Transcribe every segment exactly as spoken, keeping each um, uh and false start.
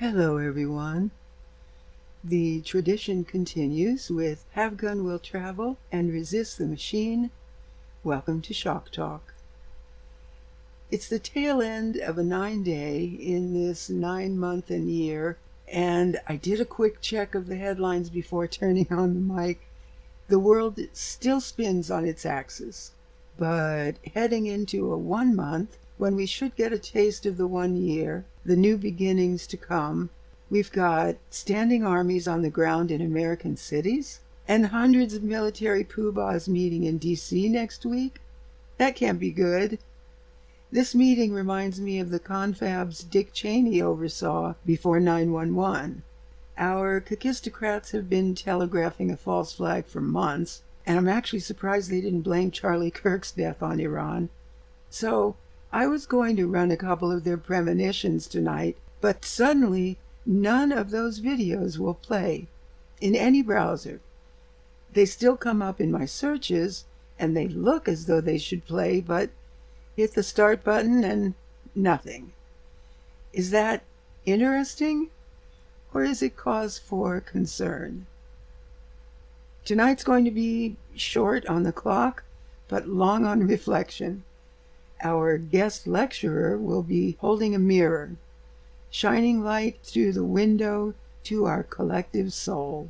Hello, everyone. The tradition continues with Have Gun Will Travel and Resist the Machine. Welcome to Shock Talk. It's the tail end of a nine-day in this nine-month and year, and I did a quick check of the headlines before turning on the mic. The world still spins on its axis, but heading into a one-month, when we should get a taste of the one year, the new beginnings to come, we've got standing armies on the ground in American cities and hundreds of military poobahs meeting in D C next week. That can't be good. This meeting reminds me of the confabs Dick Cheney oversaw before nine one one. Our kakistocrats have been telegraphing a false flag for months, and I'm actually surprised they didn't blame Charlie Kirk's death on Iran. So, I was going to run a couple of their premonitions tonight, but suddenly none of those videos will play in any browser. They still come up in my searches, and they look as though they should play, but hit the start button and nothing. Is that interesting, or is it cause for concern? Tonight's going to be short on the clock, but long on reflection. Our guest lecturer will be holding a mirror, shining light through the window to our collective soul.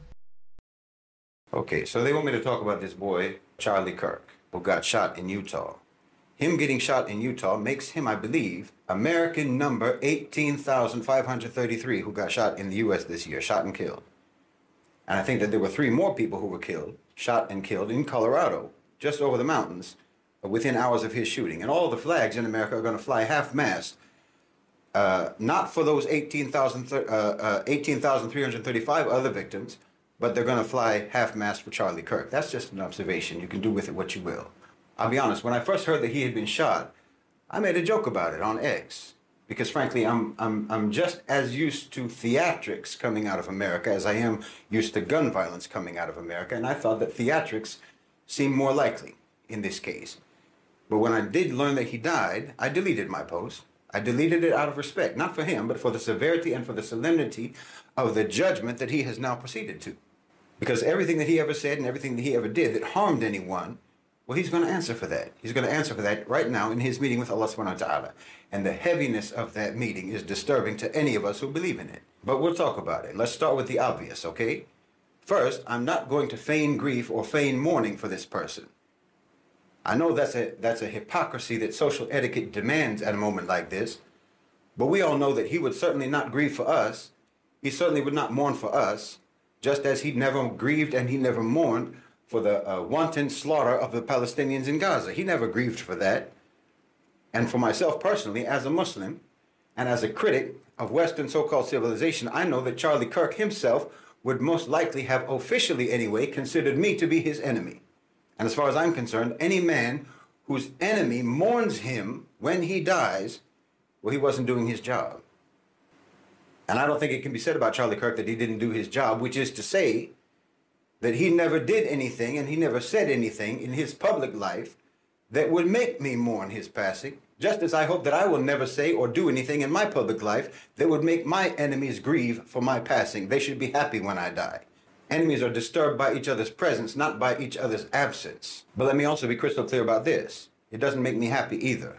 Okay, so they want me to talk about this boy, Charlie Kirk, who got shot in Utah. Him getting shot in Utah makes him, I believe, American number eighteen thousand five hundred thirty-three who got shot in the U S this year, shot and killed. And I think that there were three more people who were killed, shot and killed in Colorado, just over the mountains, within hours of his shooting. And all the flags in America are going to fly half-mast, uh, not for those eighteen thousand, uh, uh, eighteen thousand three hundred thirty-five other victims, but they're going to fly half-mast for Charlie Kirk. That's just an observation. You can do with it what you will. I'll be honest, when I first heard that he had been shot, I made a joke about it on X. Because frankly, I'm, I'm, I'm just as used to theatrics coming out of America as I am used to gun violence coming out of America. And I thought that theatrics seemed more likely in this case. But when I did learn that he died, I deleted my post. I deleted it out of respect, not for him, but for the severity and for the solemnity of the judgment that he has now proceeded to. Because everything that he ever said and everything that he ever did that harmed anyone, well, he's going to answer for that. He's going to answer for that right now in his meeting with Allah subhanahu wa ta'ala. And the heaviness of that meeting is disturbing to any of us who believe in it. But we'll talk about it. Let's start with the obvious, okay? First, I'm not going to feign grief or feign mourning for this person. I know that's a, that's a hypocrisy that social etiquette demands at a moment like this, but we all know that he would certainly not grieve for us. He certainly would not mourn for us, just as he never grieved and he never mourned for the uh, wanton slaughter of the Palestinians in Gaza. He never grieved for that. And for myself personally, as a Muslim and as a critic of Western so-called civilization, I know that Charlie Kirk himself would most likely have officially anyway considered me to be his enemy. And as far as I'm concerned, any man whose enemy mourns him when he dies, well, he wasn't doing his job. And I don't think it can be said about Charlie Kirk that he didn't do his job, which is to say that he never did anything and he never said anything in his public life that would make me mourn his passing, just as I hope that I will never say or do anything in my public life that would make my enemies grieve for my passing. They should be happy when I die. Enemies are disturbed by each other's presence, not by each other's absence. But let me also be crystal clear about this. It doesn't make me happy either.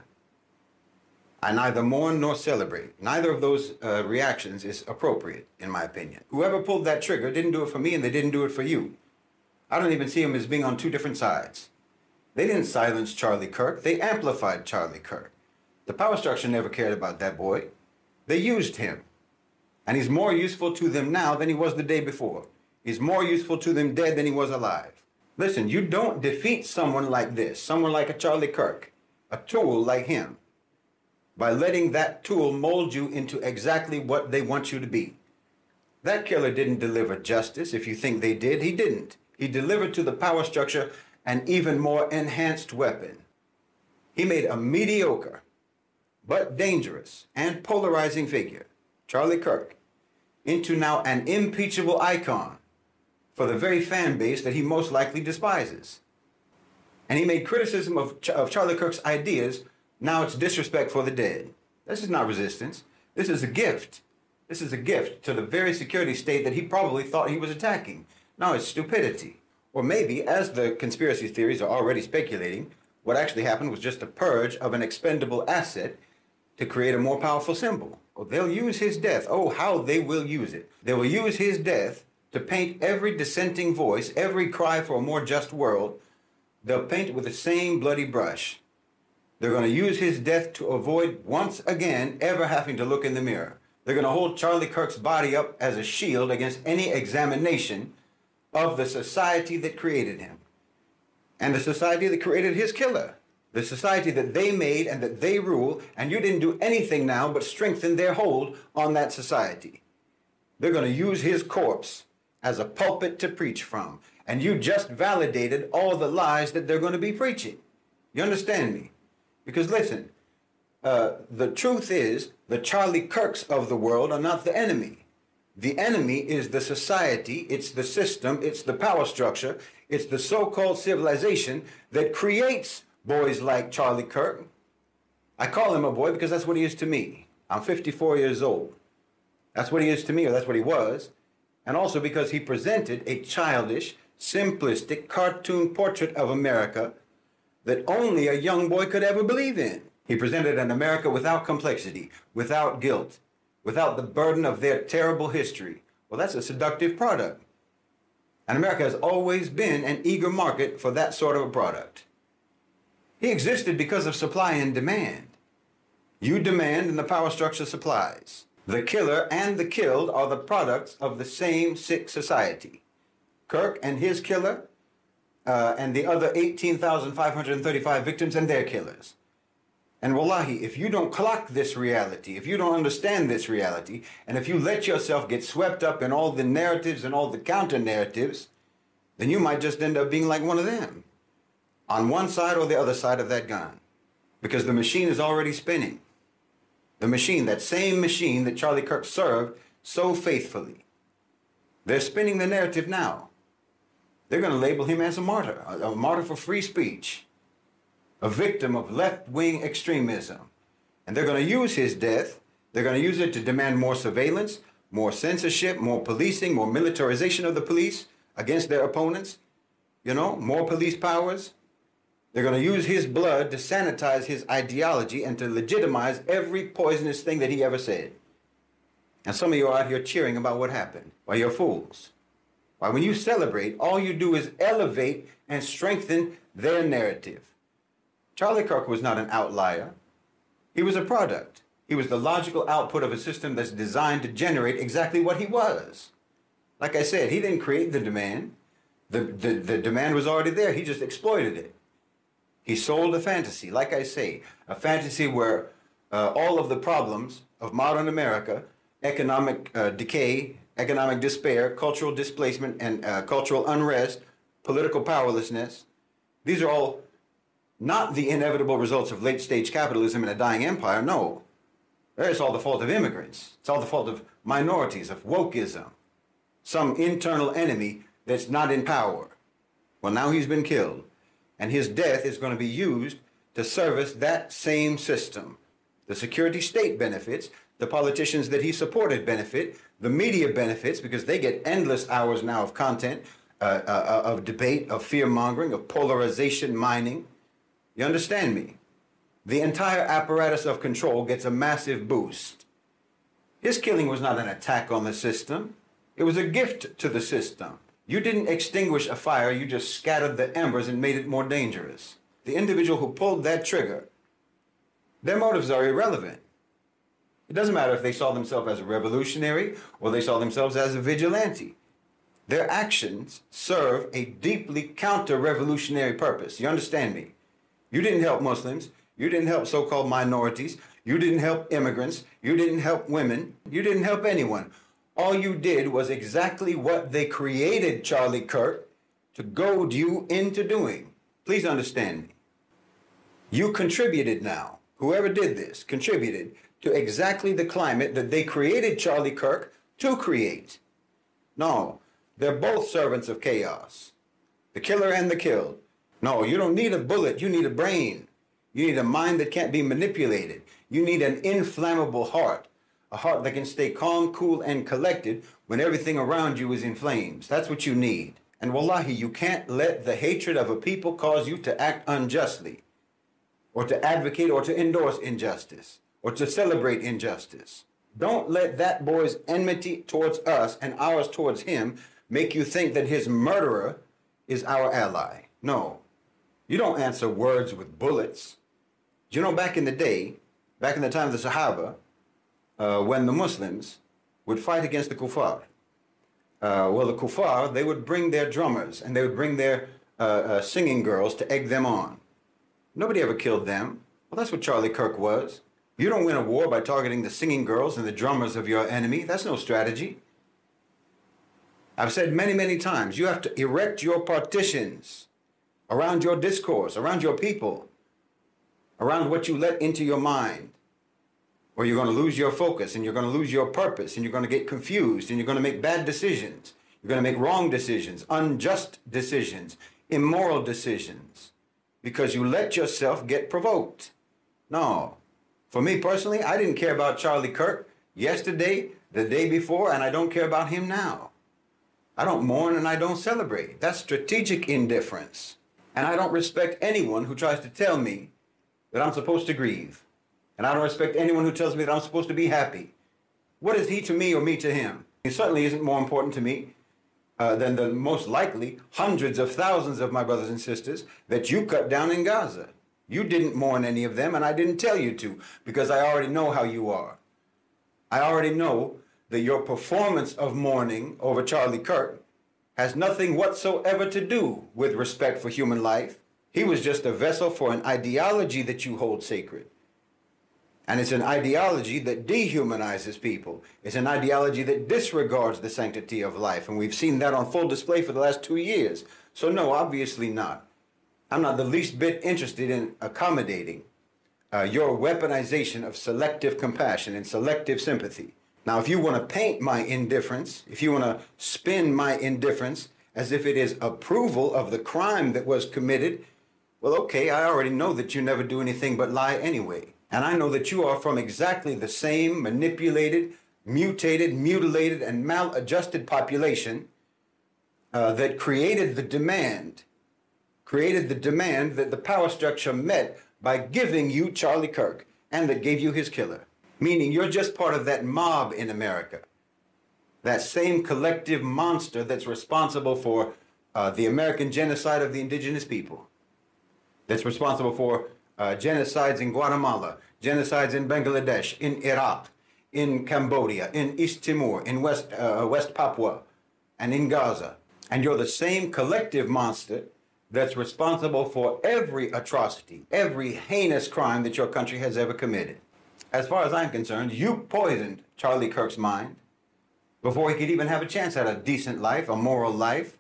I neither mourn nor celebrate. Neither of those uh, reactions is appropriate, in my opinion. Whoever pulled that trigger didn't do it for me and they didn't do it for you. I don't even see them as being on two different sides. They didn't silence Charlie Kirk. They amplified Charlie Kirk. The power structure never cared about that boy. They used him. And he's more useful to them now than he was the day before. He's more useful to them dead than he was alive. Listen, you don't defeat someone like this, someone like a Charlie Kirk, a tool like him, by letting that tool mold you into exactly what they want you to be. That killer didn't deliver justice. If you think they did, he didn't. He delivered to the power structure an even more enhanced weapon. He made a mediocre, but dangerous and polarizing figure, Charlie Kirk, into now an impeachable icon for the very fan base that he most likely despises. And he made criticism of, Ch- of Charlie Kirk's ideas. Now it's disrespect for the dead. This is not resistance. This is a gift. This is a gift to the very security state that he probably thought he was attacking. No, it's stupidity. Or maybe, as the conspiracy theories are already speculating, what actually happened was just a purge of an expendable asset to create a more powerful symbol. Oh, they'll use his death. Oh, how they will use it. They will use his death to paint every dissenting voice, every cry for a more just world. They'll paint it with the same bloody brush. They're going to use his death to avoid once again ever having to look in the mirror. They're going to hold Charlie Kirk's body up as a shield against any examination of the society that created him and the society that created his killer, the society that they made and that they rule, and you didn't do anything now but strengthen their hold on that society. They're going to use his corpse as a pulpit to preach from, and you just validated all the lies that they're going to be preaching. You understand me? Because listen, uh, the truth is the Charlie Kirks of the world are not the enemy. The enemy is the society, it's the system, it's the power structure, it's the so-called civilization that creates boys like Charlie Kirk. I call him a boy because that's what he is to me. I'm fifty-four years old. That's what he is to me, or that's what he was. And also because he presented a childish, simplistic cartoon portrait of America that only a young boy could ever believe in. He presented an America without complexity, without guilt, without the burden of their terrible history. Well, that's a seductive product. And America has always been an eager market for that sort of a product. He existed because of supply and demand. You demand and the power structure supplies. The killer and the killed are the products of the same sick society. Kirk and his killer, uh, and the other eighteen thousand five hundred thirty-five victims and their killers. And wallahi, if you don't clock this reality, if you don't understand this reality, and if you let yourself get swept up in all the narratives and all the counter-narratives, then you might just end up being like one of them, on one side or the other side of that gun. Because the machine is already spinning. The machine, that same machine that Charlie Kirk served so faithfully. They're spinning the narrative now. They're going to label him as a martyr, a, a martyr for free speech. A victim of left-wing extremism. And they're going to use his death, they're going to use it to demand more surveillance, more censorship, more policing, more militarization of the police against their opponents, you know, more police powers. They're going to use his blood to sanitize his ideology and to legitimize every poisonous thing that he ever said. And some of you are out here cheering about what happened. Why, you're fools. Why, when you celebrate, all you do is elevate and strengthen their narrative. Charlie Kirk was not an outlier. He was a product. He was the logical output of a system that's designed to generate exactly what he was. Like I said, he didn't create the demand. The, the, the demand was already there. He just exploited it. He sold a fantasy, like I say, a fantasy where uh, all of the problems of modern America, economic uh, decay, economic despair, cultural displacement, and uh, cultural unrest, political powerlessness, these are all not the inevitable results of late-stage capitalism in a dying empire, no. It's all the fault of immigrants. It's all the fault of minorities, of wokeism. Some internal enemy that's not in power. Well, now he's been killed, and his death is going to be used to service that same system. The security state benefits, the politicians that he supported benefit, the media benefits because they get endless hours now of content, uh, uh, of debate, of fear-mongering, of polarization mining. You understand me? The entire apparatus of control gets a massive boost. His killing was not an attack on the system. It was a gift to the system. You didn't extinguish a fire, you just scattered the embers and made it more dangerous. The individual who pulled that trigger, their motives are irrelevant. It doesn't matter if they saw themselves as a revolutionary or they saw themselves as a vigilante. Their actions serve a deeply counter-revolutionary purpose. You understand me? You didn't help Muslims. You didn't help so-called minorities. You didn't help immigrants. You didn't help women. You didn't help anyone. All you did was exactly what they created Charlie Kirk to goad you into doing. Please understand me. You contributed now, whoever did this, contributed to exactly the climate that they created Charlie Kirk to create. No, they're both servants of chaos. The killer and the killed. No, you don't need a bullet, you need a brain. You need a mind that can't be manipulated. You need an inflammable heart, A heart that can stay calm, cool, and collected when everything around you is in flames. That's what you need. And wallahi, you can't let the hatred of a people cause you to act unjustly, or to advocate or to endorse injustice, or to celebrate injustice. Don't let that boy's enmity towards us and ours towards him make you think that his murderer is our ally. No, you don't answer words with bullets. You know, back in the day, back in the time of the Sahaba, uh, when the Muslims would fight against the kuffar, uh, well, the kuffar, they would bring their drummers and they would bring their uh, uh, singing girls to egg them on. Nobody ever killed them. Well, that's what Charlie Kirk was. You don't win a war by targeting the singing girls and the drummers of your enemy. That's no strategy. I've said many, many times, you have to erect your partitions around your discourse, around your people, around what you let into your mind, or you're going to lose your focus and you're going to lose your purpose and you're going to get confused and you're going to make bad decisions. You're going to make wrong decisions, unjust decisions, immoral decisions, because you let yourself get provoked. No. For me personally, I didn't care about Charlie Kirk yesterday, the day before, and I don't care about him now. I don't mourn and I don't celebrate. That's strategic indifference. And I don't respect anyone who tries to tell me that I'm supposed to grieve. And I don't respect anyone who tells me that I'm supposed to be happy. What is he to me or me to him? He certainly isn't more important to me uh, than the most likely hundreds of thousands of my brothers and sisters that you cut down in Gaza. You didn't mourn any of them, and I didn't tell you to, because I already know how you are. I already know that your performance of mourning over Charlie Kirk has nothing whatsoever to do with respect for human life. He was just a vessel for an ideology that you hold sacred. And it's an ideology that dehumanizes people. It's an ideology that disregards the sanctity of life. And we've seen that on full display for the last two years. So no, obviously not. I'm not the least bit interested in accommodating uh, your weaponization of selective compassion and selective sympathy. Now, if you want to paint my indifference, if you want to spin my indifference as if it is approval of the crime that was committed, well, okay, I already know that you never do anything but lie anyway. And I know that you are from exactly the same manipulated, mutated, mutilated, and maladjusted population uh, that created the demand, created the demand that the power structure met by giving you Charlie Kirk, and that gave you his killer. Meaning you're just part of that mob in America, that same collective monster that's responsible for uh, the American genocide of the indigenous people, that's responsible for uh, genocides in Guatemala, genocides in Bangladesh, in Iraq, in Cambodia, in East Timor, in West, uh, West Papua, and in Gaza. And you're the same collective monster that's responsible for every atrocity, every heinous crime that your country has ever committed. As far as I'm concerned, you poisoned Charlie Kirk's mind before he could even have a chance at a decent life, a moral life.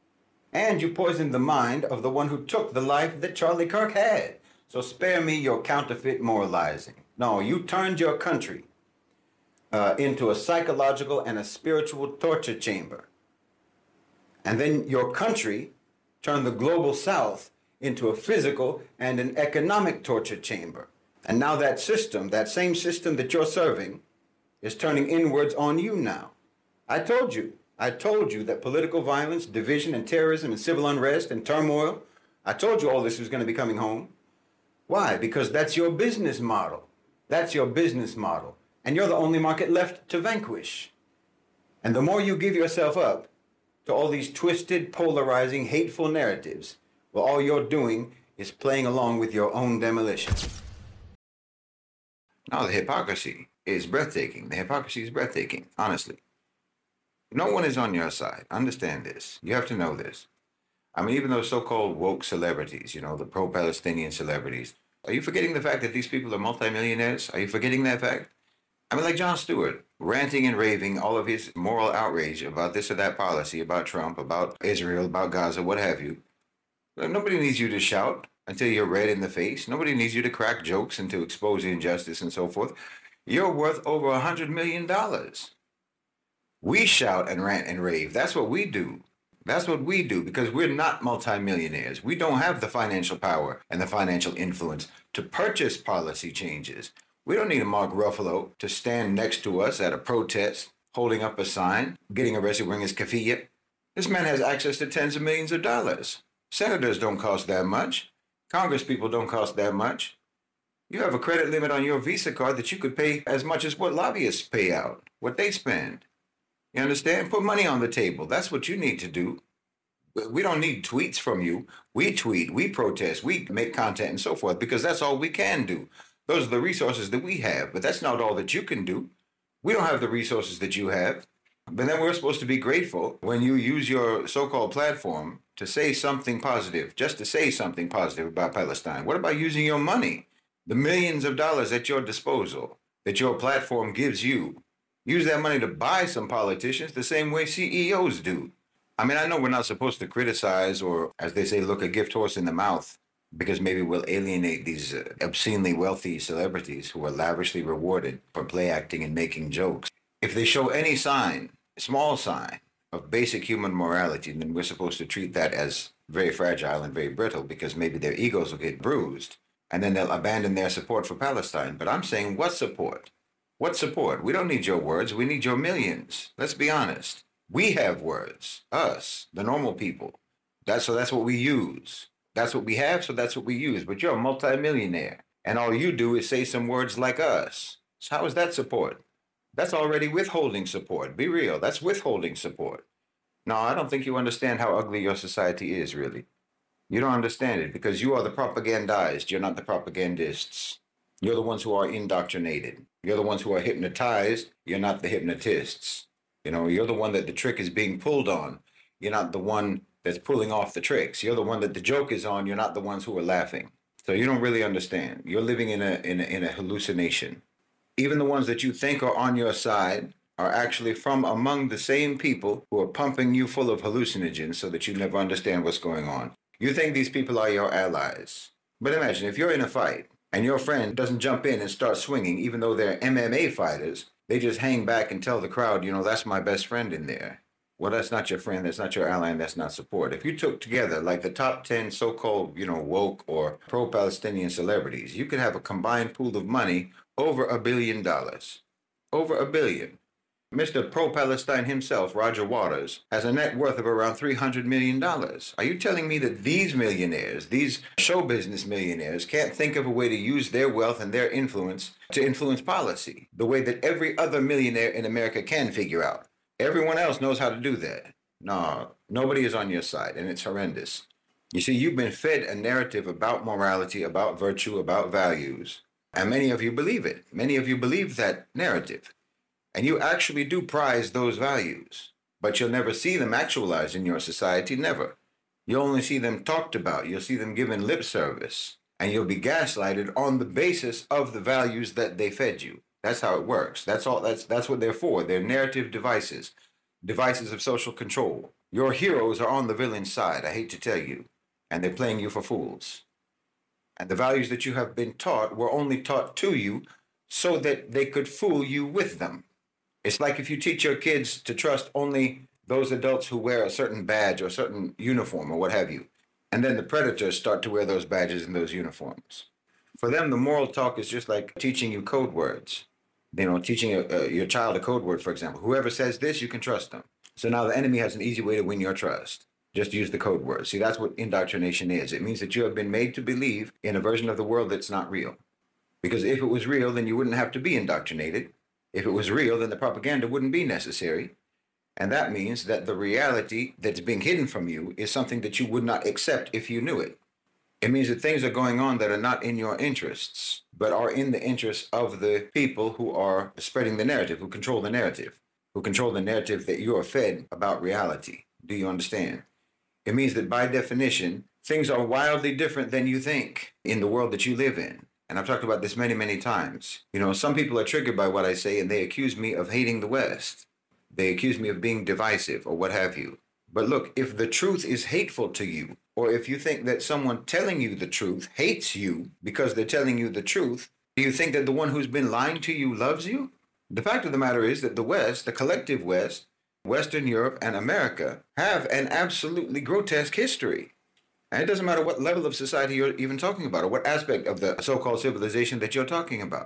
And you poisoned the mind of the one who took the life that Charlie Kirk had. So spare me your counterfeit moralizing. No, you turned your country uh, into a psychological and a spiritual torture chamber. And then your country turned the global south into a physical and an economic torture chamber. And now that system, that same system that you're serving, is turning inwards on you now. I told you, I told you that political violence, division, and terrorism, and civil unrest, and turmoil, I told you all this was going to be coming home. Why? Because that's your business model. That's your business model. And you're the only market left to vanquish. And the more you give yourself up to all these twisted, polarizing, hateful narratives, well, all you're doing is playing along with your own demolition. No, the hypocrisy is breathtaking. The hypocrisy is breathtaking, honestly. No one is on your side. Understand this. You have to know this. I mean, even those so-called woke celebrities, you know, the pro-Palestinian celebrities, are you forgetting the fact that these people are multimillionaires? Are you forgetting that fact? I mean, like Jon Stewart, ranting and raving all of his moral outrage about this or that policy, about Trump, about Israel, about Gaza, what have you. Nobody needs you to shout until you're red in the face. Nobody needs you to crack jokes and to expose injustice and so forth. You're worth over a hundred million dollars. We shout and rant and rave. That's what we do. That's what we do because we're not multimillionaires. We don't have the financial power and the financial influence to purchase policy changes. We don't need a Mark Ruffalo to stand next to us at a protest, holding up a sign, getting arrested wearing his keffiyeh. This man has access to tens of millions of dollars. Senators don't cost that much. Congress people don't cost that much. You have a credit limit on your Visa card that you could pay as much as what lobbyists pay out, what they spend. You understand? Put money on the table. That's what you need to do. We don't need tweets from you. We tweet, we protest, we make content and so forth because that's all we can do. Those are the resources that we have, but that's not all that you can do. We don't have the resources that you have. But then we're supposed to be grateful when you use your so-called platform to say something positive, just to say something positive about Palestine. What about using your money, the millions of dollars at your disposal that your platform gives you? Use that money to buy some politicians the same way C E Os do. I mean, I know we're not supposed to criticize or, as they say, look a gift horse in the mouth because maybe we'll alienate these uh, obscenely wealthy celebrities who are lavishly rewarded for play acting and making jokes. If they show any sign, small sign, of basic human morality, then we're supposed to treat that as very fragile and very brittle because maybe their egos will get bruised and then they'll abandon their support for Palestine. But I'm saying, what support? What support? We don't need your words. We need your millions. Let's be honest. We have words, us, the normal people. That's, so that's what we use. That's what we have, so that's what we use. But you're a multimillionaire, and all you do is say some words like us. So how is that support? That's already withholding support. Be real. That's withholding support. No, I don't think you understand how ugly your society is, really. You don't understand it because you are the propagandized. You're not the propagandists. You're the ones who are indoctrinated. You're the ones who are hypnotized. You're not the hypnotists. You know, you're the one that the trick is being pulled on. You're not the one that's pulling off the tricks. You're the one that the joke is on. You're not the ones who are laughing. So you don't really understand. You're living in a in a, in a hallucination. Even the ones that you think are on your side are actually from among the same people who are pumping you full of hallucinogens so that you never understand what's going on. You think these people are your allies. But imagine if you're in a fight and your friend doesn't jump in and start swinging, even though they're M M A fighters, they just hang back and tell the crowd, you know, that's my best friend in there. Well, that's not your friend, that's not your ally, and that's not support. If you took together like the top ten so-called, you know, woke or pro-Palestinian celebrities, you could have a combined pool of money over a billion dollars. Over a billion. Mister Pro-Palestine himself, Roger Waters, has a net worth of around three hundred million dollars. Are you telling me that these millionaires, these show business millionaires, can't think of a way to use their wealth and their influence to influence policy the way that every other millionaire in America can figure out? Everyone else knows how to do that. No, nobody is on your side, and it's horrendous. You see, you've been fed a narrative about morality, about virtue, about values, and many of you believe it. Many of you believe that narrative. And you actually do prize those values, but you'll never see them actualized in your society, never. You'll only see them talked about. You'll see them given lip service, and you'll be gaslighted on the basis of the values that they fed you. That's how it works. That's all. That's that's what they're for. They're narrative devices, devices of social control. Your heroes are on the villain's side, I hate to tell you, and they're playing you for fools. And the values that you have been taught were only taught to you so that they could fool you with them. It's like if you teach your kids to trust only those adults who wear a certain badge or a certain uniform or what have you, and then the predators start to wear those badges and those uniforms. For them, the moral talk is just like teaching you code words. You know, teaching a, a, your child a code word, for example. Whoever says this, you can trust them. So now the enemy has an easy way to win your trust. Just use the code word. See, that's what indoctrination is. It means that you have been made to believe in a version of the world that's not real. Because if it was real, then you wouldn't have to be indoctrinated. If it was real, then the propaganda wouldn't be necessary. And that means that the reality that's being hidden from you is something that you would not accept if you knew it. It means that things are going on that are not in your interests, but are in the interests of the people who are spreading the narrative, who control the narrative, who control the narrative that you are fed about reality. Do you understand? It means that by definition, things are wildly different than you think in the world that you live in. And I've talked about this many, many times. You know, some people are triggered by what I say and they accuse me of hating the West. They accuse me of being divisive or what have you. But look, if the truth is hateful to you, or if you think that someone telling you the truth hates you because they're telling you the truth, do you think that the one who's been lying to you loves you? The fact of the matter is that the West, the collective West, Western Europe and America have an absolutely grotesque history. And it doesn't matter what level of society you're even talking about or what aspect of the so-called civilization that you're talking about.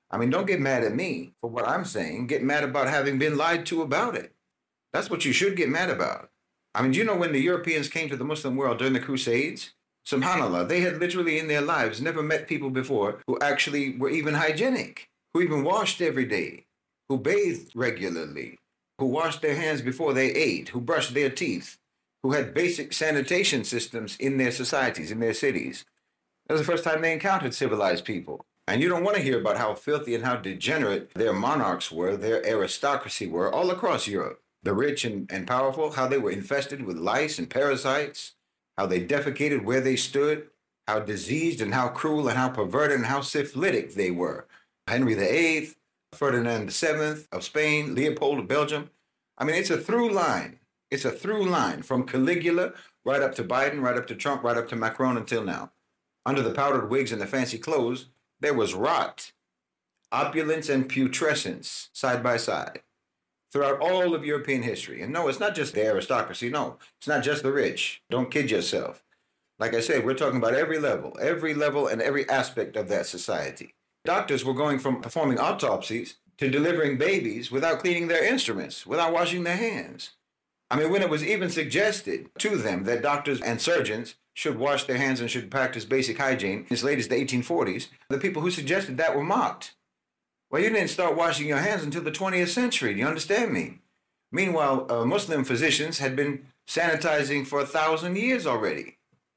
I mean, don't get mad at me for what I'm saying. Get mad about having been lied to about it. That's what you should get mad about. I mean, do you know when the Europeans came to the Muslim world during the Crusades? Subhanallah, they had literally in their lives never met people before who actually were even hygienic, who even washed every day, who bathed regularly, who washed their hands before they ate, who brushed their teeth, who had basic sanitation systems in their societies, in their cities. That was the first time they encountered civilized people. And you don't want to hear about how filthy and how degenerate their monarchs were, their aristocracy were, all across Europe. The rich and, and powerful, how they were infested with lice and parasites, how they defecated where they stood, how diseased and how cruel and how perverted and how syphilitic they were. Henry the Eighth, Ferdinand the Seventh of Spain, Leopold of Belgium. I mean, it's a through line. It's a through line from Caligula right up to Biden, right up to Trump, right up to Macron until now. Under the powdered wigs and the fancy clothes, there was rot, opulence, and putrescence side by side throughout all of European history. And no, it's not just the aristocracy. No, it's not just the rich. Don't kid yourself. Like I said, we're talking about every level, every level and every aspect of that society. Doctors were going from performing autopsies to delivering babies without cleaning their instruments, without washing their hands. I mean, when it was even suggested to them that doctors and surgeons should wash their hands and should practice basic hygiene as late as the eighteen forties, the people who suggested that were mocked. Well, you didn't start washing your hands until the twentieth century. Do you understand me? Meanwhile, uh, Muslim physicians had been sanitizing for a thousand years already.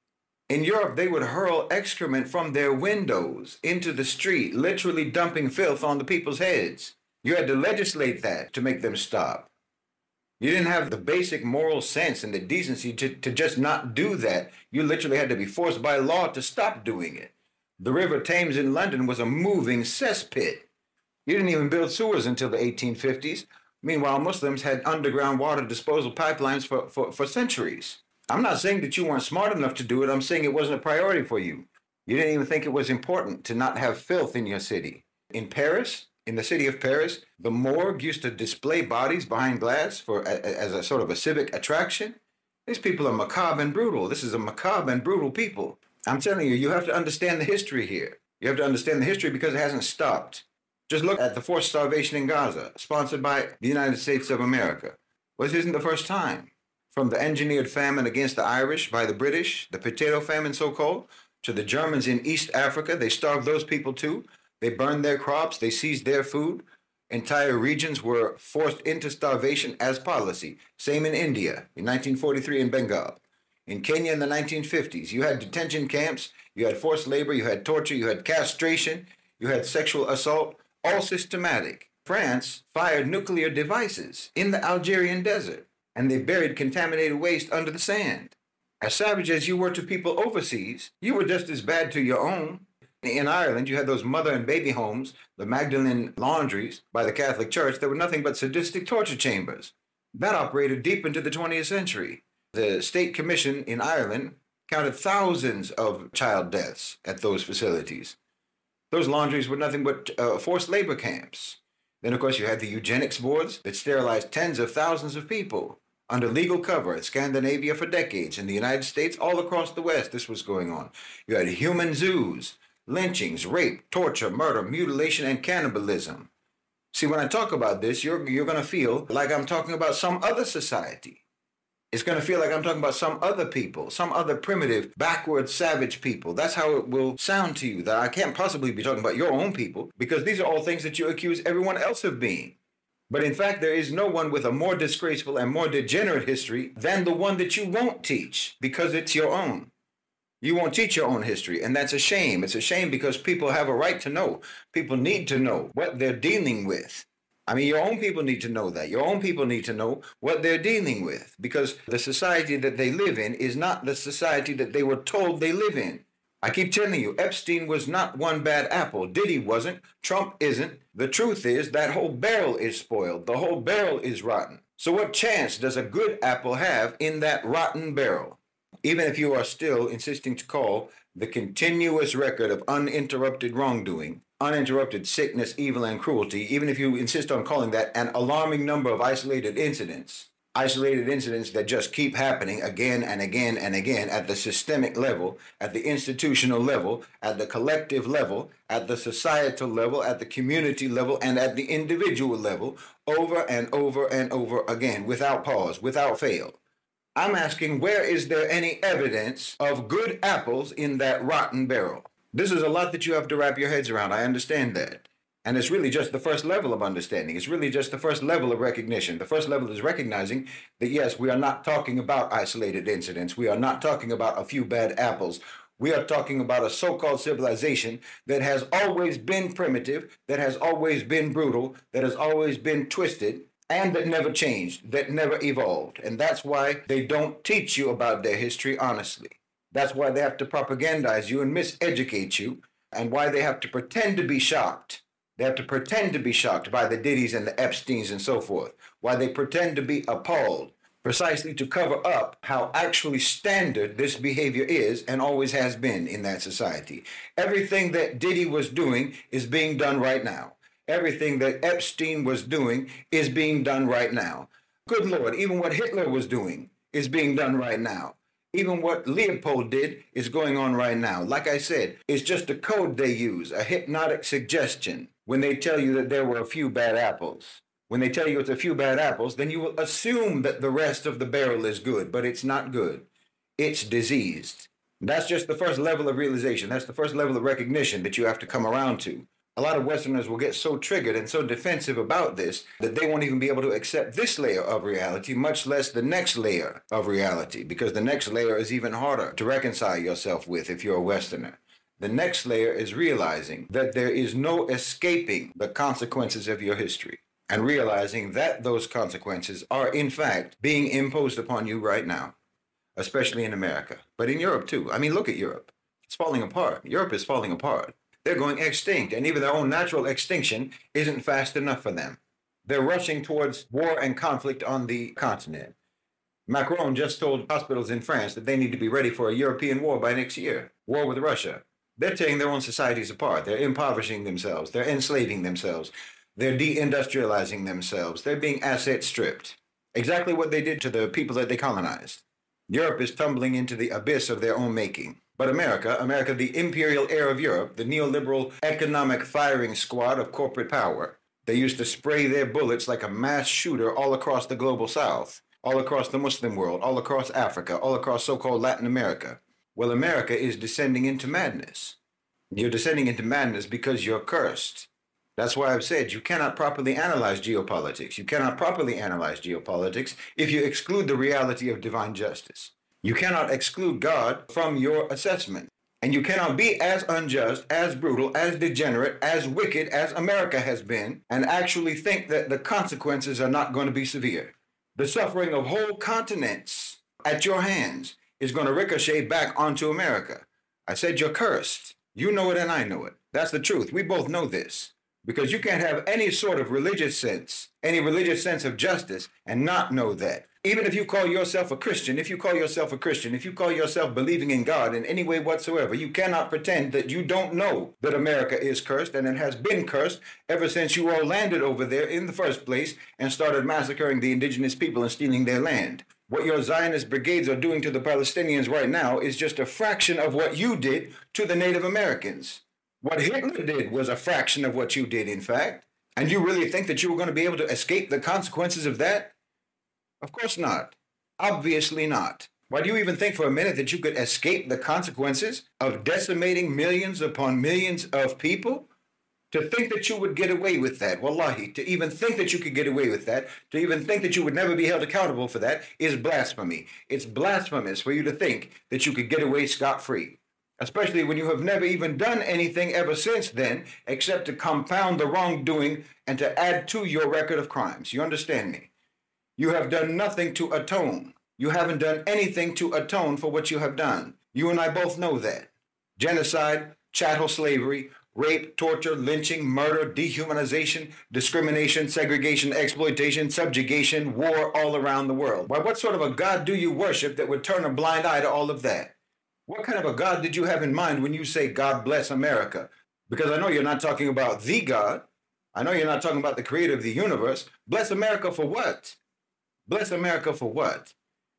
In Europe, they would hurl excrement from their windows into the street, literally dumping filth on the people's heads. You had to legislate that to make them stop. You didn't have the basic moral sense and the decency to, to just not do that. You literally had to be forced by law to stop doing it. The River Thames in London was a moving cesspit. You didn't even build sewers until the eighteen fifties. Meanwhile, Muslims had underground water disposal pipelines for, for, for centuries. I'm not saying that you weren't smart enough to do it. I'm saying it wasn't a priority for you. You didn't even think it was important to not have filth in your city. In Paris, in the city of Paris, the morgue used to display bodies behind glass for a, as a sort of a civic attraction. These people are macabre and brutal. This is a macabre and brutal people. I'm telling you, you have to understand the history here. You have to understand the history because it hasn't stopped. Just look at the forced starvation in Gaza, sponsored by the United States of America. Well, this isn't the first time. From the engineered famine against the Irish by the British, the potato famine so-called, to the Germans in East Africa, they starved those people too. They burned their crops, they seized their food. Entire regions were forced into starvation as policy. Same in India in nineteen forty-three in Bengal. In Kenya in the nineteen fifties, you had detention camps, you had forced labor, you had torture, you had castration, you had sexual assault, all systematic. France fired nuclear devices in the Algerian desert, and they buried contaminated waste under the sand. As savage as you were to people overseas, you were just as bad to your own. In Ireland, you had those mother and baby homes, the Magdalene laundries by the Catholic Church, that were nothing but sadistic torture chambers. That operated deep into the twentieth century. The State Commission in Ireland counted thousands of child deaths at those facilities. Those laundries were nothing but uh, forced labor camps. Then, of course, you had the eugenics boards that sterilized tens of thousands of people under legal cover in Scandinavia for decades. In the United States, all across the West, this was going on. You had human zoos, lynchings, rape, torture, murder, mutilation, and cannibalism. See, when I talk about this, you're, you're going to feel like I'm talking about some other society. It's going to feel like I'm talking about some other people, some other primitive, backward, savage people. That's how it will sound to you, that I can't possibly be talking about your own people, because these are all things that you accuse everyone else of being. But in fact, there is no one with a more disgraceful and more degenerate history than the one that you won't teach, because it's your own. You won't teach your own history, and that's a shame. It's a shame because people have a right to know. People need to know what they're dealing with. I mean, your own people need to know that. Your own people need to know what they're dealing with, because the society that they live in is not the society that they were told they live in. I keep telling you, Epstein was not one bad apple. Diddy wasn't. Trump isn't. The truth is that whole barrel is spoiled. The whole barrel is rotten. So what chance does a good apple have in that rotten barrel? Even if you are still insisting to call the continuous record of uninterrupted wrongdoing, uninterrupted sickness, evil, and cruelty, even if you insist on calling that an alarming number of isolated incidents, Isolated incidents that just keep happening again and again and again at the systemic level, at the institutional level, at the collective level, at the societal level, at the community level, and at the individual level, over and over and over again, without pause, without fail. I'm asking, where is there any evidence of good apples in that rotten barrel? This is a lot that you have to wrap your heads around. I understand that. And it's really just the first level of understanding. It's really just the first level of recognition. The first level is recognizing that, yes, we are not talking about isolated incidents. We are not talking about a few bad apples. We are talking about a so-called civilization that has always been primitive, that has always been brutal, that has always been twisted, and that never changed, that never evolved. And that's why they don't teach you about their history honestly. That's why they have to propagandize you and miseducate you, and why they have to pretend to be shocked. They have to pretend to be shocked by the Diddys and the Epsteins and so forth, while they pretend to be appalled, precisely to cover up how actually standard this behavior is and always has been in that society. Everything that Diddy was doing is being done right now. Everything that Epstein was doing is being done right now. Good Lord, even what Hitler was doing is being done right now. Even what Leopold did is going on right now. Like I said, it's just a code they use, a hypnotic suggestion. When they tell you that there were a few bad apples, when they tell you it's a few bad apples, then you will assume that the rest of the barrel is good, but it's not good. It's diseased. That's just the first level of realization. That's the first level of recognition that you have to come around to. A lot of Westerners will get so triggered and so defensive about this that they won't even be able to accept this layer of reality, much less the next layer of reality, because the next layer is even harder to reconcile yourself with if you're a Westerner. The next layer is realizing that there is no escaping the consequences of your history, and realizing that those consequences are, in fact, being imposed upon you right now, especially in America, but in Europe too. I mean, look at Europe. It's falling apart. Europe is falling apart. They're going extinct, and even their own natural extinction isn't fast enough for them. They're rushing towards war and conflict on the continent. Macron just told hospitals in France that they need to be ready for a European war by next year, war with Russia. They're tearing their own societies apart. They're impoverishing themselves. They're enslaving themselves. They're deindustrializing themselves. They're being asset stripped. Exactly what they did to the people that they colonized. Europe is tumbling into the abyss of their own making. But America, America, the imperial heir of Europe, the neoliberal economic firing squad of corporate power, they used to spray their bullets like a mass shooter all across the global south, all across the Muslim world, all across Africa, all across so-called Latin America. Well, America is descending into madness. You're descending into madness because you're cursed. That's why I've said you cannot properly analyze geopolitics. You cannot properly analyze geopolitics if you exclude the reality of divine justice. You cannot exclude God from your assessment. And you cannot be as unjust, as brutal, as degenerate, as wicked as America has been, and actually think that the consequences are not going to be severe. The suffering of whole continents at your hands is going to ricochet back onto America. I said you're cursed. You know it and I know it. That's the truth. We both know this. Because you can't have any sort of religious sense, any religious sense of justice, and not know that. Even if you call yourself a Christian, if you call yourself a Christian, if you call yourself believing in God in any way whatsoever, you cannot pretend that you don't know that America is cursed, and it has been cursed ever since you all landed over there in the first place and started massacring the indigenous people and stealing their land. What your Zionist brigades are doing to the Palestinians right now is just a fraction of what you did to the Native Americans. What Hitler did was a fraction of what you did, in fact. And you really think that you were going to be able to escape the consequences of that? Of course not. Obviously not. Why do you even think for a minute that you could escape the consequences of decimating millions upon millions of people? To think that you would get away with that, wallahi, to even think that you could get away with that, to even think that you would never be held accountable for that is blasphemy. It's blasphemous for you to think that you could get away scot-free. Especially when you have never even done anything ever since then, except to compound the wrongdoing and to add to your record of crimes. You understand me? You have done nothing to atone. You haven't done anything to atone for what you have done. You and I both know that. Genocide, chattel slavery, rape, torture, lynching, murder, dehumanization, discrimination, segregation, exploitation, subjugation, war all around the world. Why, what sort of a God do you worship that would turn a blind eye to all of that? What kind of a God did you have in mind when you say, God bless America? Because I know you're not talking about the God. I know you're not talking about the creator of the universe. Bless America for what? Bless America for what?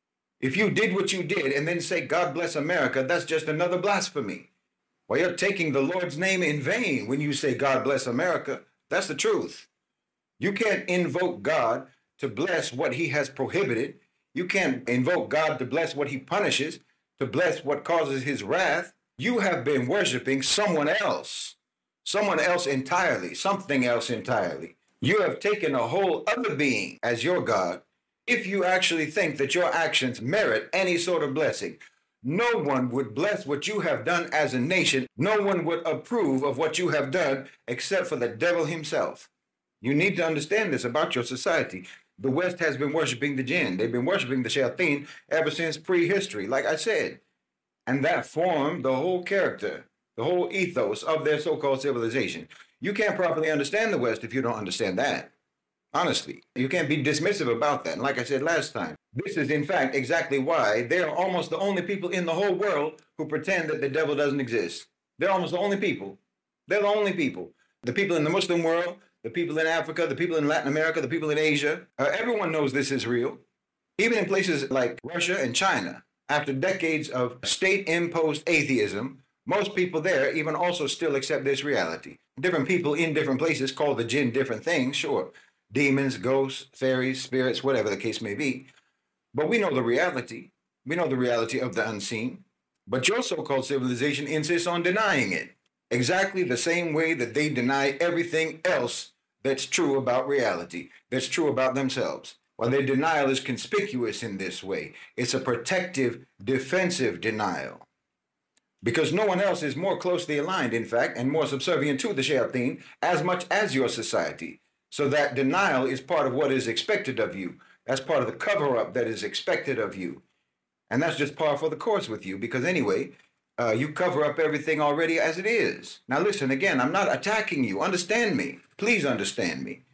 If you did what you did and then say, God bless America, that's just another blasphemy. Well, you're taking the Lord's name in vain when you say, God bless America. That's the truth. You can't invoke God to bless what he has prohibited. You can't invoke God to bless what he punishes, to bless what causes his wrath. You have been worshiping someone else, someone else entirely, something else entirely. You have taken a whole other being as your God. If you actually think that your actions merit any sort of blessing, no one would bless what you have done as a nation. No one would approve of what you have done except for the devil himself. You need to understand this about your society. The West has been worshiping the jinn. They've been worshiping the shayateen ever since prehistory, like I said. And that formed the whole character, the whole ethos of their so-called civilization. You can't properly understand the West if you don't understand that. Honestly, you can't be dismissive about that. And like I said last time, this is in fact exactly why they are almost the only people in the whole world who pretend that the devil doesn't exist. They're almost the only people. They're the only people. The people in the Muslim world, the people in Africa, the people in Latin America, the people in Asia, uh, everyone knows this is real. Even in places like Russia and China, after decades of state-imposed atheism, most people there even also still accept this reality. Different people in different places call the jinn different things, sure. Demons, ghosts, fairies, spirits, whatever the case may be. But we know the reality. We know the reality of the unseen. But your so-called civilization insists on denying it. Exactly the same way that they deny everything else that's true about reality, that's true about themselves. While their denial is conspicuous in this way, it's a protective, defensive denial. Because no one else is more closely aligned, in fact, and more subservient to the shayateen as much as your society. So that denial is part of what is expected of you. That's part of the cover-up that is expected of you. And that's just par for the course with you, because anyway, uh, you cover up everything already as it is. Now listen, again, I'm not attacking you. Understand me. Please understand me.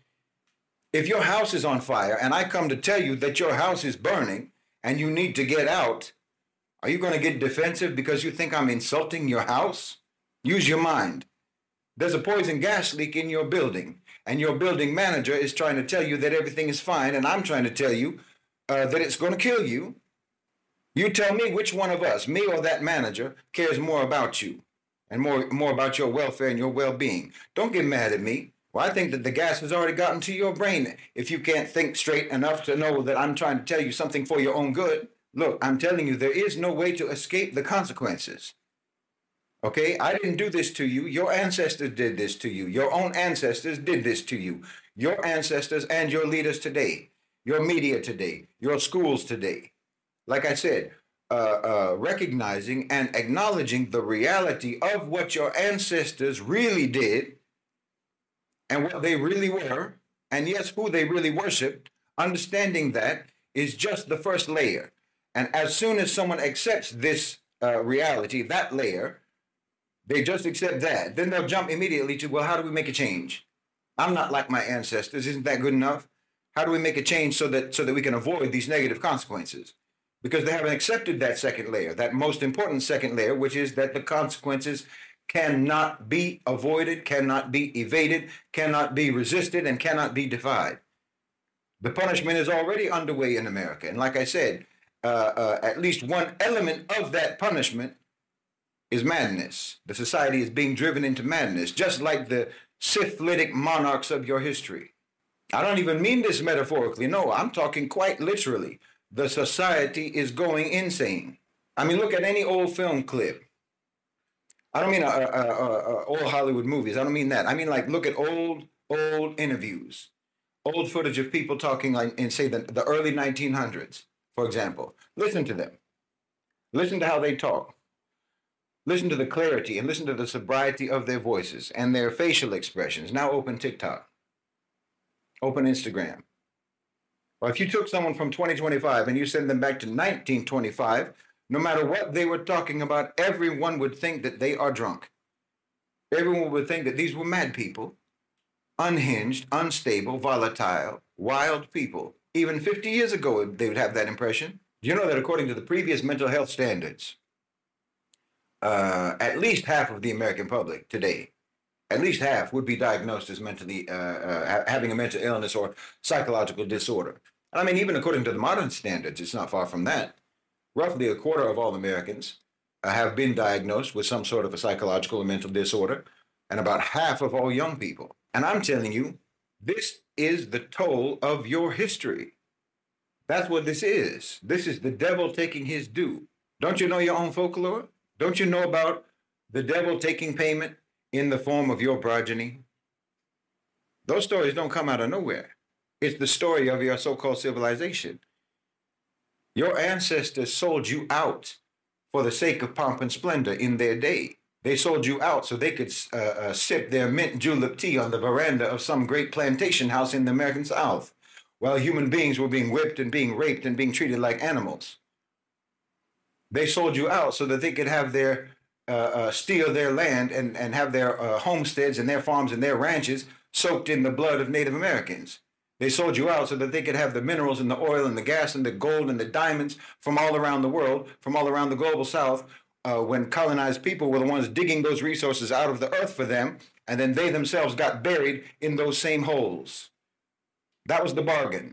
If your house is on fire and I come to tell you that your house is burning and you need to get out, are you going to get defensive because you think I'm insulting your house? Use your mind. There's a poison gas leak in your building, and your building manager is trying to tell you that everything is fine, and I'm trying to tell you uh, that it's going to kill you. You tell me which one of us, me or that manager, cares more about you and more, more about your welfare and your well-being. Don't get mad at me. Well, I think that the gas has already gotten to your brain if you can't think straight enough to know that I'm trying to tell you something for your own good. Look, I'm telling you, there is no way to escape the consequences. Okay, I didn't do this to you. Your ancestors did this to you. Your own ancestors did this to you. Your ancestors and your leaders today, your media today, your schools today. Like I said, uh, uh, recognizing and acknowledging the reality of what your ancestors really did and what they really were, and yes, who they really worshiped, understanding that is just the first layer. And as soon as someone accepts this uh, reality, that layer, they just accept that. Then they'll jump immediately to, well, how do we make a change? I'm not like my ancestors. Isn't that good enough? How do we make a change so that so that we can avoid these negative consequences? Because they haven't accepted that second layer, that most important second layer, which is that the consequences cannot be avoided, cannot be evaded, cannot be resisted, and cannot be defied. The punishment is already underway in America. And like I said, uh, uh, at least one element of that punishment is madness. The society is being driven into madness, just like the syphilitic monarchs of your history. I don't even mean this metaphorically. No, I'm talking quite literally. The society is going insane. I mean, look at any old film clip. I don't mean uh, uh, uh, uh, old Hollywood movies. I don't mean that. I mean, like, look at old, old interviews, old footage of people talking like in, say, the, the early nineteen hundreds, for example. Listen to them. Listen to how they talk. Listen to the clarity and listen to the sobriety of their voices and their facial expressions. Now open TikTok. Open Instagram. Well, if you took someone from twenty twenty-five and you send them back to nineteen twenty-five, no matter what they were talking about, everyone would think that they are drunk. Everyone would think that these were mad people, unhinged, unstable, volatile, wild people. Even fifty years ago, they would have that impression. Do you know that according to the previous mental health standards, uh, at least half of the American public today, at least half would be diagnosed as mentally uh, uh, having a mental illness or psychological disorder. I mean, even according to the modern standards, it's not far from that. Roughly a quarter of all Americans uh, have been diagnosed with some sort of a psychological or mental disorder, and about half of all young people. And I'm telling you, this is the toll of your history. That's what this is. This is the devil taking his due. Don't you know your own folklore? Don't you know about the devil taking payment in the form of your progeny? Those stories don't come out of nowhere. It's the story of your so-called civilization. Your ancestors sold you out for the sake of pomp and splendor in their day. They sold you out so they could uh, uh, sip their mint julep tea on the veranda of some great plantation house in the American South, while human beings were being whipped and being raped and being treated like animals. They sold you out so that they could have their, uh, uh, steal their land and, and have their uh, homesteads and their farms and their ranches soaked in the blood of Native Americans. They sold you out so that they could have the minerals and the oil and the gas and the gold and the diamonds from all around the world, from all around the global South, uh, when colonized people were the ones digging those resources out of the earth for them, and then they themselves got buried in those same holes. That was the bargain.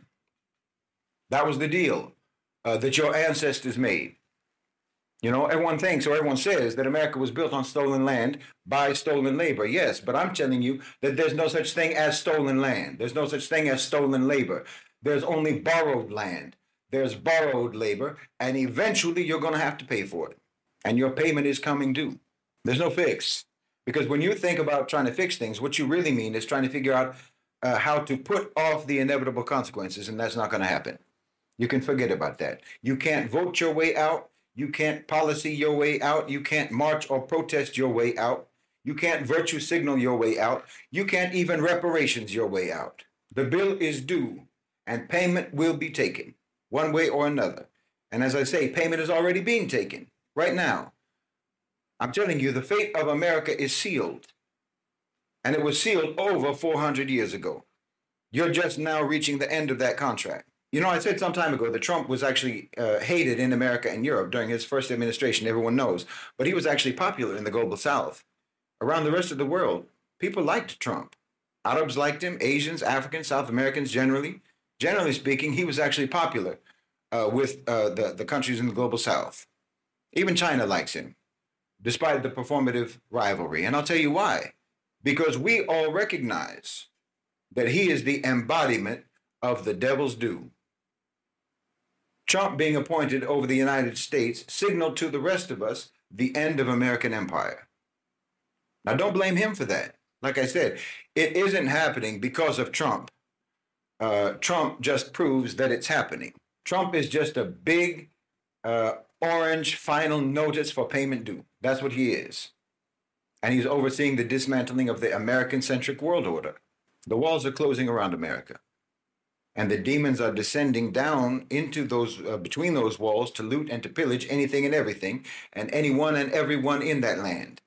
That was the deal uh, that your ancestors made. You know, everyone thinks, or everyone says, that America was built on stolen land by stolen labor. Yes, but I'm telling you that there's no such thing as stolen land. There's no such thing as stolen labor. There's only borrowed land. There's borrowed labor, and eventually you're going to have to pay for it. And your payment is coming due. There's no fix. Because when you think about trying to fix things, what you really mean is trying to figure out uh, how to put off the inevitable consequences, and that's not going to happen. You can forget about that. You can't vote your way out. You can't policy your way out. You can't march or protest your way out. You can't virtue signal your way out. You can't even reparations your way out. The bill is due, and payment will be taken one way or another. And as I say, payment is already being taken right now. I'm telling you, the fate of America is sealed. And it was sealed over four hundred years ago. You're just now reaching the end of that contract. You know, I said some time ago that Trump was actually uh, hated in America and Europe during his first administration, everyone knows. But he was actually popular in the global South. Around the rest of the world, people liked Trump. Arabs liked him, Asians, Africans, South Americans generally. Generally speaking, he was actually popular uh, with uh, the, the countries in the global South. Even China likes him, despite the performative rivalry. And I'll tell you why. Because we all recognize that he is the embodiment of the devil's due. Trump being appointed over the United States signaled to the rest of us the end of American empire. Now, don't blame him for that. Like I said, it isn't happening because of Trump. Uh, Trump just proves that it's happening. Trump is just a big uh, orange final notice for payment due. That's what he is. And he's overseeing the dismantling of the American-centric world order. The walls are closing around America. And the demons are descending down into those, uh, between those walls to loot and to pillage anything and everything, and anyone and everyone in that land.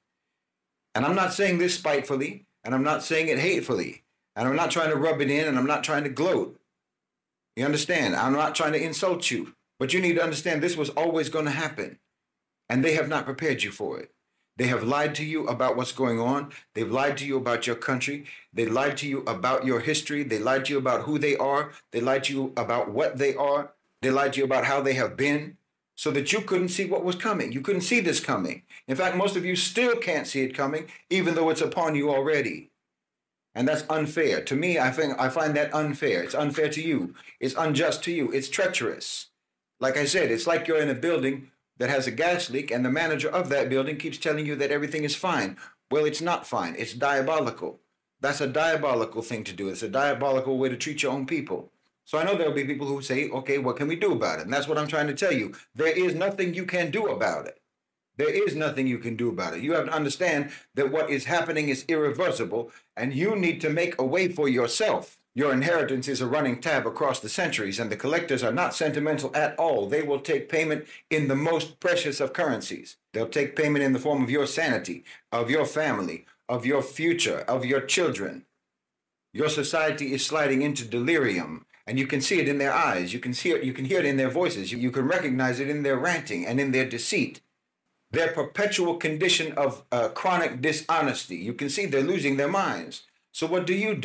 And I'm not saying this spitefully, and I'm not saying it hatefully, and I'm not trying to rub it in, and I'm not trying to gloat. You understand? I'm not trying to insult you, but you need to understand this was always going to happen, and they have not prepared you for it. They have lied to you about what's going on. They've lied to you about your country. They lied to you about your history. They lied to you about who they are. They lied to you about what they are. They lied to you about how they have been, so that you couldn't see what was coming. You couldn't see this coming. In fact, most of you still can't see it coming, even though it's upon you already. And that's unfair. To me, I think I find that unfair. It's unfair to you. It's unjust to you. It's treacherous. Like I said, it's like you're in a building that has a gas leak, and the manager of that building keeps telling you that everything is fine. Well, it's not fine. It's diabolical. That's a diabolical thing to do. It's a diabolical way to treat your own people. So I know there'll be people who say, okay, what can we do about it? And that's what I'm trying to tell you. There is nothing you can do about it. There is nothing you can do about it. You have to understand that what is happening is irreversible, and you need to make a way for yourself. Your inheritance is a running tab across the centuries, and the collectors are not sentimental at all. They will take payment in the most precious of currencies. They'll take payment in the form of your sanity, of your family, of your future, of your children. Your society is sliding into delirium, and you can see it in their eyes. You can see it, you can hear it in their voices. You, you can recognize it in their ranting and in their deceit. Their perpetual condition of uh, chronic dishonesty. You can see they're losing their minds. So what do you do?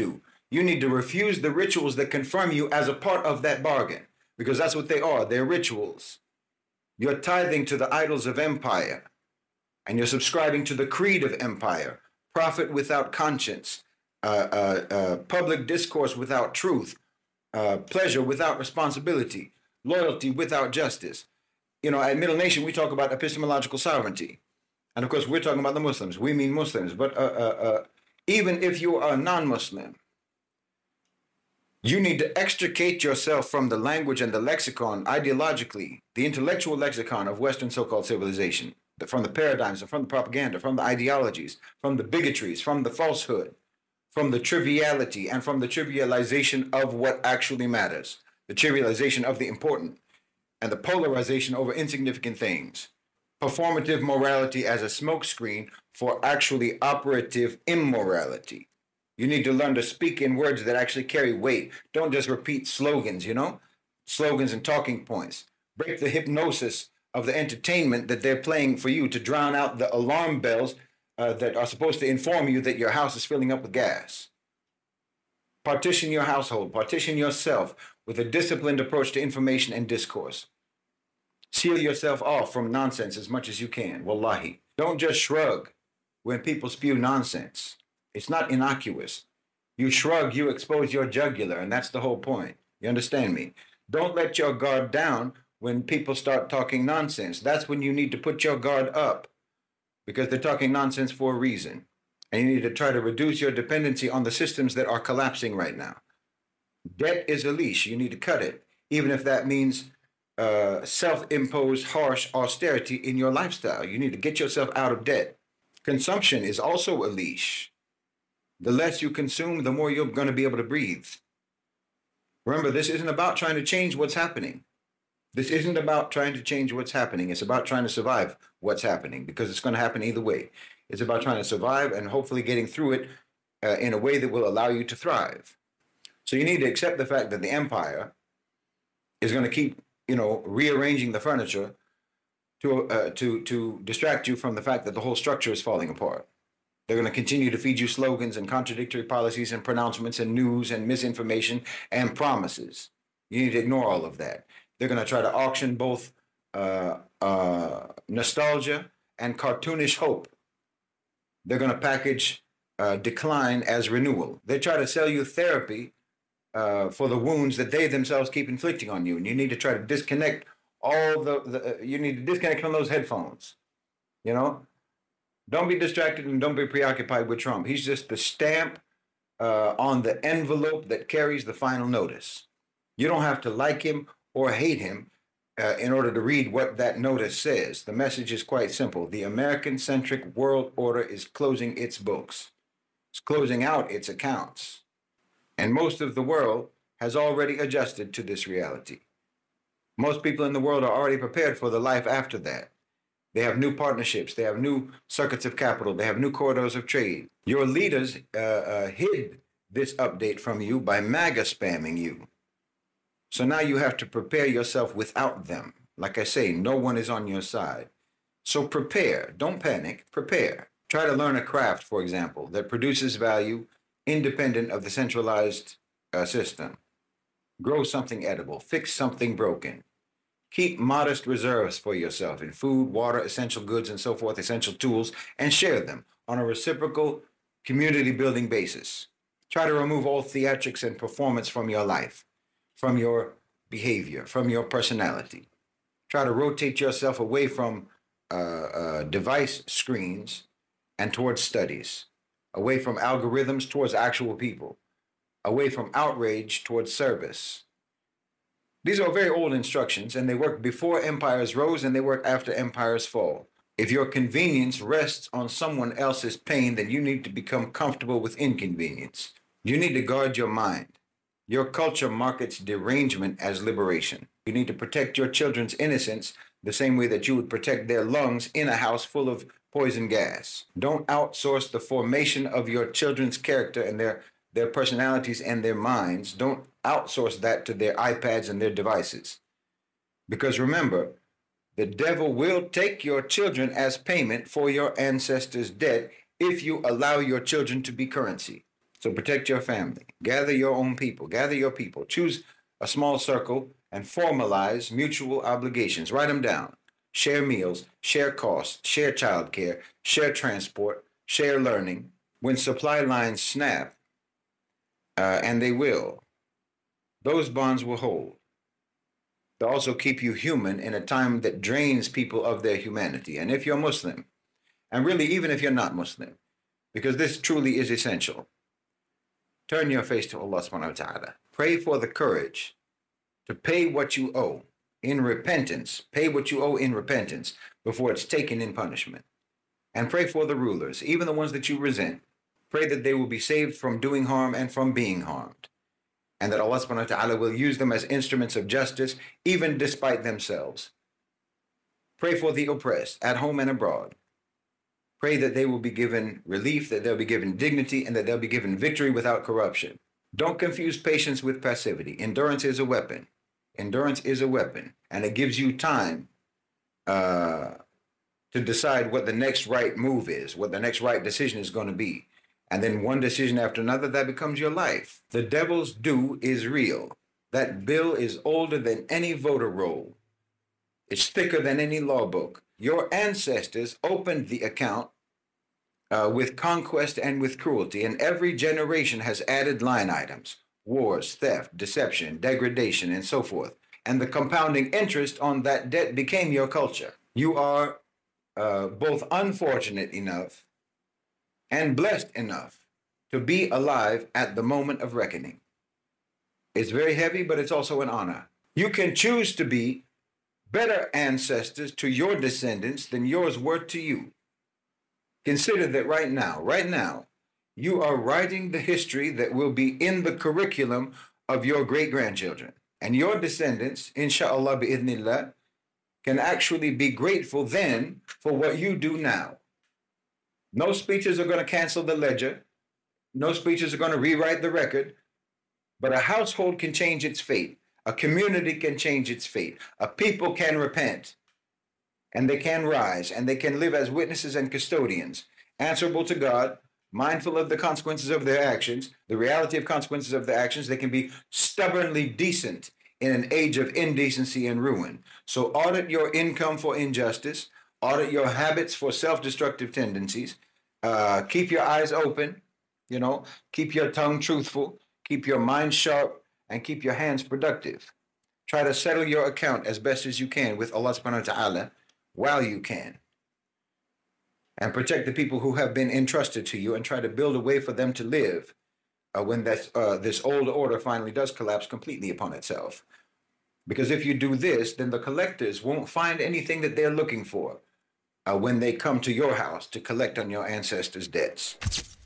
You need to refuse the rituals that confirm you as a part of that bargain, because that's what they are. They're rituals. You're tithing to the idols of empire, and you're subscribing to the creed of empire, profit without conscience, uh, uh, uh, public discourse without truth, uh, pleasure without responsibility, loyalty without justice. You know, at Middle Nation, we talk about epistemological sovereignty. And of course, we're talking about the Muslims. We mean Muslims. But uh, uh, uh, even if you are a non-Muslim, you need to extricate yourself from the language and the lexicon, ideologically, the intellectual lexicon of Western so-called civilization, from the paradigms, from the propaganda, from the ideologies, from the bigotries, from the falsehood, from the triviality, and from the trivialization of what actually matters, the trivialization of the important, and the polarization over insignificant things. Performative morality as a smokescreen for actually operative immorality. You need to learn to speak in words that actually carry weight. Don't just repeat slogans, you know? Slogans and talking points. Break the hypnosis of the entertainment that they're playing for you to drown out the alarm bells uh, that are supposed to inform you that your house is filling up with gas. Partition your household. Partition yourself with a disciplined approach to information and discourse. Seal yourself off from nonsense as much as you can. Wallahi. Don't just shrug when people spew nonsense. It's not innocuous. You shrug, you expose your jugular, and that's the whole point. You understand me? Don't let your guard down when people start talking nonsense. That's when you need to put your guard up, because they're talking nonsense for a reason. And you need to try to reduce your dependency on the systems that are collapsing right now. Debt is a leash. You need to cut it, even if that means uh, self-imposed harsh austerity in your lifestyle. You need to get yourself out of debt. Consumption is also a leash. The less you consume, the more you're going to be able to breathe. Remember, this isn't about trying to change what's happening. This isn't about trying to change what's happening. It's about trying to survive what's happening, because it's going to happen either way. It's about trying to survive and hopefully getting through it uh, in a way that will allow you to thrive. So you need to accept the fact that the empire is going to keep, you know, rearranging the furniture to uh, to to distract you from the fact that the whole structure is falling apart. They're going to continue to feed you slogans and contradictory policies and pronouncements and news and misinformation and promises. You need to ignore all of that. They're going to try to auction both uh, uh, nostalgia and cartoonish hope. They're going to package uh, decline as renewal. They try to sell you therapy uh, for the wounds that they themselves keep inflicting on you. And you need to try to disconnect all the, the uh, you need to disconnect from those headphones, you know? Don't be distracted and don't be preoccupied with Trump. He's just the stamp uh, on the envelope that carries the final notice. You don't have to like him or hate him uh, in order to read what that notice says. The message is quite simple. The American-centric world order is closing its books. It's closing out its accounts. And most of the world has already adjusted to this reality. Most people in the world are already prepared for the life after that. They have new partnerships. They have new circuits of capital. They have new corridors of trade. Your leaders uh, uh, hid this update from you by MAGA spamming you. So now you have to prepare yourself without them. Like I say, no one is on your side. So prepare. Don't panic. Prepare. Try to learn a craft, for example, that produces value independent of the centralized uh, system. Grow something edible. Fix something broken. Keep modest reserves for yourself in food, water, essential goods, and so forth, essential tools, and share them on a reciprocal, community-building basis. Try to remove all theatrics and performance from your life, from your behavior, from your personality. Try to rotate yourself away from uh, uh, device screens and towards studies, away from algorithms towards actual people, away from outrage towards service. These are very old instructions, and they work before empires rose and they work after empires fall. If your convenience rests on someone else's pain, then you need to become comfortable with inconvenience. You need to guard your mind. Your culture markets derangement as liberation. You need to protect your children's innocence the same way that you would protect their lungs in a house full of poison gas. Don't outsource the formation of your children's character and their their personalities and their minds. Don't outsource that to their iPads and their devices. Because remember, the devil will take your children as payment for your ancestors' debt if you allow your children to be currency. So protect your family. Gather your own people. Gather your people. Choose a small circle and formalize mutual obligations. Write them down. Share meals, share costs, share childcare, share transport, share learning. When supply lines snap, uh, and they will, those bonds will hold. They'll also keep you human in a time that drains people of their humanity. And if you're Muslim, and really even if you're not Muslim, because this truly is essential, turn your face to Allah subhanahu wa ta'ala. Pray for the courage to pay what you owe in repentance. Pay what you owe in repentance before it's taken in punishment. And pray for the rulers, even the ones that you resent. Pray that they will be saved from doing harm and from being harmed. And that Allah subhanahu wa ta'ala will use them as instruments of justice, even despite themselves. Pray for the oppressed, at home and abroad. Pray that they will be given relief, that they'll be given dignity, and that they'll be given victory without corruption. Don't confuse patience with passivity. Endurance is a weapon. Endurance is a weapon, and it gives you time uh, to decide what the next right move is, what the next right decision is going to be. And then one decision after another, that becomes your life. The devil's due is real. That bill is older than any voter roll. It's thicker than any law book. Your ancestors opened the account uh, with conquest and with cruelty, and every generation has added line items: wars, theft, deception, degradation, and so forth. And the compounding interest on that debt became your culture. You are uh, both unfortunate enough and blessed enough to be alive at the moment of reckoning. It's very heavy, but it's also an honor. You can choose to be better ancestors to your descendants than yours were to you. Consider that right now, right now, you are writing the history that will be in the curriculum of your great-grandchildren. And your descendants, inshallah bi'idhnillah, can actually be grateful then for what you do now. No speeches are going to cancel the ledger. No speeches are going to rewrite the record. But a household can change its fate. A community can change its fate. A people can repent. And they can rise. And they can live as witnesses and custodians, answerable to God, mindful of the consequences of their actions, the reality of consequences of their actions. They can be stubbornly decent in an age of indecency and ruin. So audit your income for injustice. Audit your habits for self-destructive tendencies. Uh, keep your eyes open. You know, keep your tongue truthful. Keep your mind sharp. And keep your hands productive. Try to settle your account as best as you can with Allah subhanahu wa ta'ala while you can. And protect the people who have been entrusted to you, and try to build a way for them to live uh, when that's, uh, this old order finally does collapse completely upon itself. Because if you do this, then the collectors won't find anything that they're looking for uh, when they come to your house to collect on your ancestors' debts.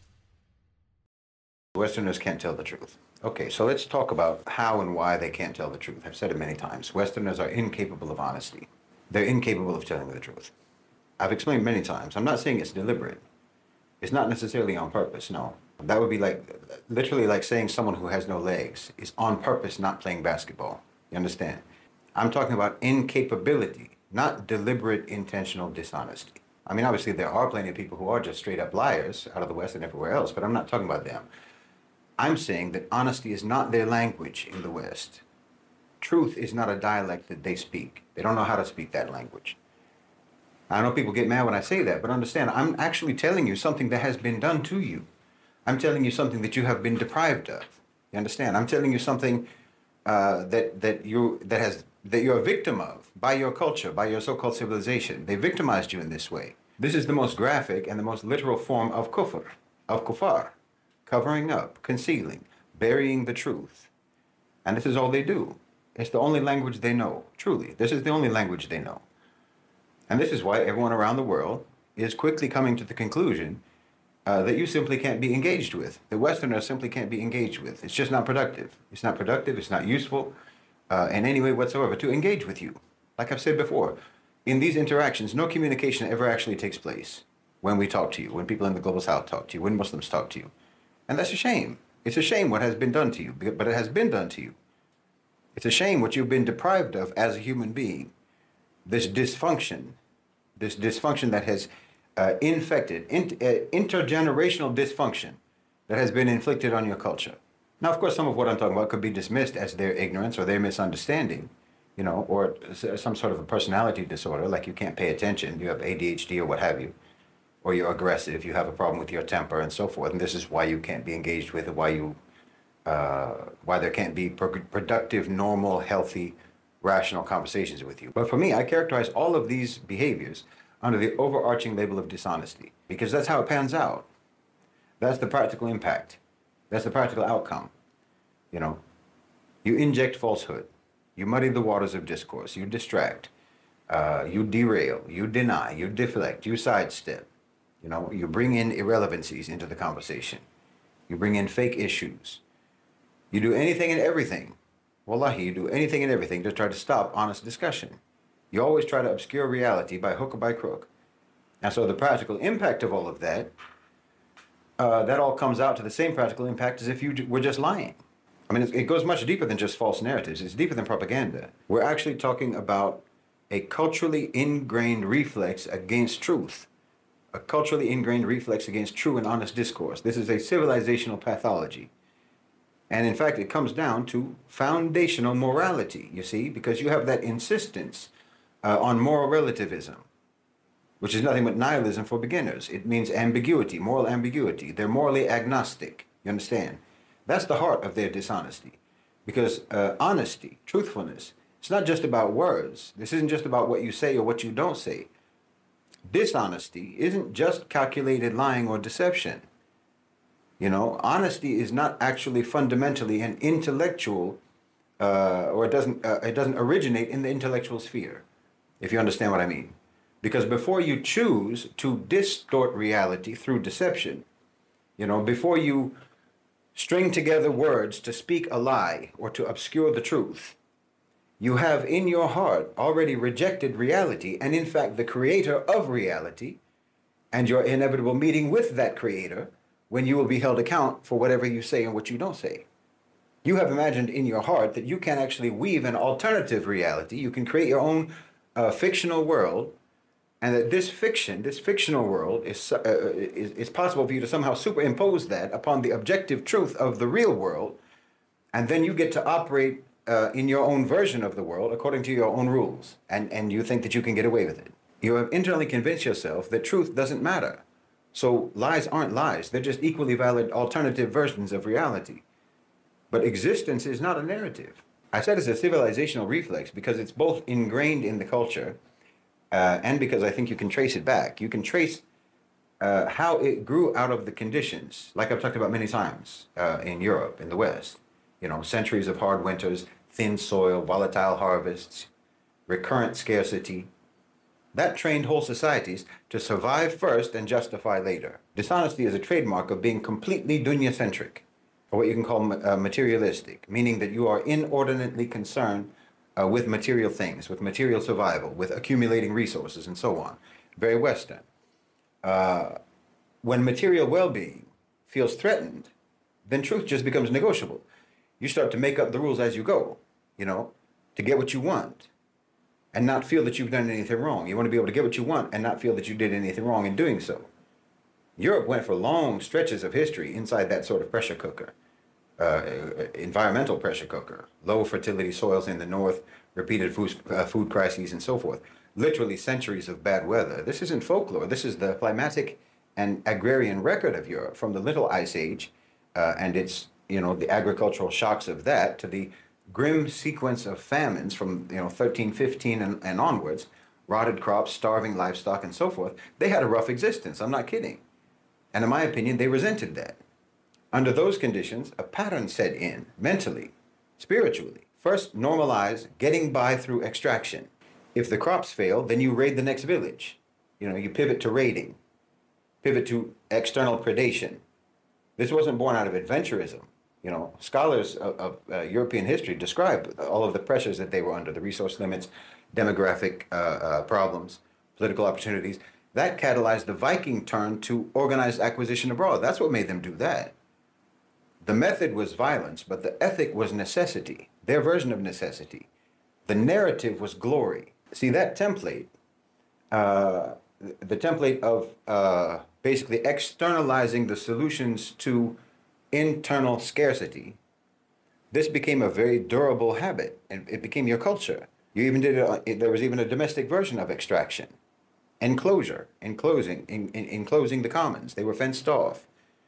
Westerners can't tell the truth. Okay, so let's talk about how and why they can't tell the truth. I've said it many times. Westerners are incapable of honesty. They're incapable of telling the truth. I've explained many times. I'm not saying it's deliberate. It's not necessarily on purpose, no. That would be like, literally like saying someone who has no legs is on purpose not playing basketball. You understand? I'm talking about incapability, not deliberate, intentional dishonesty. I mean, obviously there are plenty of people who are just straight up liars out of the West and everywhere else, but I'm not talking about them. I'm saying that honesty is not their language in the West. Truth is not a dialect that they speak. They don't know how to speak that language. I know people get mad when I say that, but understand, I'm actually telling you something that has been done to you. I'm telling you something that you have been deprived of. You understand? I'm telling you something uh, that that you that has that you're a victim of by your culture, by your so-called civilization. They victimized you in this way. This is the most graphic and the most literal form of kufr, of kufar. Covering up, concealing, burying the truth. And this is all they do. It's the only language they know, truly. This is the only language they know. And this is why everyone around the world is quickly coming to the conclusion uh, that you simply can't be engaged with. The Westerners simply can't be engaged with. It's just not productive. It's not productive, it's not useful uh, in any way whatsoever to engage with you. Like I've said before, in these interactions, no communication ever actually takes place when we talk to you, when people in the Global South talk to you, when Muslims talk to you. And that's a shame. It's a shame what has been done to you, but it has been done to you. It's a shame what you've been deprived of as a human being. This dysfunction, this dysfunction that has uh, infected, in, uh, intergenerational dysfunction that has been inflicted on your culture. Now, of course, some of what I'm talking about could be dismissed as their ignorance or their misunderstanding, you know, or some sort of a personality disorder, like you can't pay attention, you have A D H D or what have you, or you're aggressive, you have a problem with your temper and so forth, and this is why you can't be engaged with, or why you, uh, why there can't be pro- productive, normal, healthy, rational conversations with you. But for me, I characterize all of these behaviors under the overarching label of dishonesty, because that's how it pans out. That's the practical impact. That's the practical outcome. You know, you inject falsehood. You muddy the waters of discourse. You distract. Uh, you derail. You deny. You deflect. You sidestep. You know, you bring in irrelevancies into the conversation. You bring in fake issues. You do anything and everything. Wallahi, you do anything and everything to try to stop honest discussion. You always try to obscure reality by hook or by crook. And so the practical impact of all of that, Uh, that all comes out to the same practical impact as if you were just lying. I mean, it goes much deeper than just false narratives. It's deeper than propaganda. We're actually talking about a culturally ingrained reflex against truth, a culturally ingrained reflex against true and honest discourse. This is a civilizational pathology. And in fact, it comes down to foundational morality, you see, because you have that insistence uh, on moral relativism, which is nothing but nihilism for beginners. It means ambiguity, moral ambiguity. They're morally agnostic, you understand? That's the heart of their dishonesty. Because uh, honesty, truthfulness, it's not just about words. This isn't just about what you say or what you don't say. Dishonesty isn't just calculated lying or deception. You know, honesty is not actually fundamentally an intellectual, uh, or it doesn't, uh, it doesn't originate in the intellectual sphere, if you understand what I mean. Because before you choose to distort reality through deception, you know, before you string together words to speak a lie or to obscure the truth, you have in your heart already rejected reality and in fact the creator of reality and your inevitable meeting with that creator when you will be held account for whatever you say and what you don't say. You have imagined in your heart that you can actually weave an alternative reality. You can create your own uh, fictional world, and that this fiction, this fictional world, is, uh, is, is possible for you to somehow superimpose that upon the objective truth of the real world, and then you get to operate uh, in your own version of the world according to your own rules, and, and you think that you can get away with it. You have internally convinced yourself that truth doesn't matter. So lies aren't lies. They're just equally valid alternative versions of reality. But existence is not a narrative. I said it's a civilizational reflex because it's both ingrained in the culture Uh, and because I think you can trace it back. You can trace uh, how it grew out of the conditions, like I've talked about many times uh, in Europe, in the West. You know, centuries of hard winters, thin soil, volatile harvests, recurrent scarcity. That trained whole societies to survive first and justify later. Dishonesty is a trademark of being completely dunya-centric, or what you can call uh, materialistic, meaning that you are inordinately concerned Uh, with material things, with material survival, with accumulating resources, and so on. Very Western. Uh, when material well-being feels threatened, then truth just becomes negotiable. You start to make up the rules as you go, you know, to get what you want, and not feel that you've done anything wrong. You want to be able to get what you want and not feel that you did anything wrong in doing so. Europe went for long stretches of history inside that sort of pressure cooker. Uh, environmental pressure cooker, low fertility soils in the north, repeated food, uh, food crises, and so forth. Literally centuries of bad weather. This isn't folklore. This is the climatic and agrarian record of Europe, from the Little Ice Age uh, and its, you know, the agricultural shocks of that, to the grim sequence of famines from, you know, thirteen fifteen and, and onwards, rotted crops, starving livestock, and so forth. They had a rough existence. I'm not kidding. And in my opinion, they resented that. Under those conditions, a pattern set in, mentally, spiritually. First, normalize getting by through extraction. If the crops fail, then you raid the next village. You know, you pivot to raiding, pivot to external predation. This wasn't born out of adventurism. You know, scholars of, of uh, European history describe all of the pressures that they were under, the resource limits, demographic uh, uh, problems, political opportunities. That catalyzed the Viking turn to organized acquisition abroad. That's what made them do that. The method was violence, but the ethic was necessity, their version of necessity. The narrative was glory. See, that template, uh, the template of uh, basically externalizing the solutions to internal scarcity, this became a very durable habit, and it became your culture. You even did it, there was even a domestic version of extraction. Enclosure, enclosing, in, in, enclosing the commons. They were fenced off.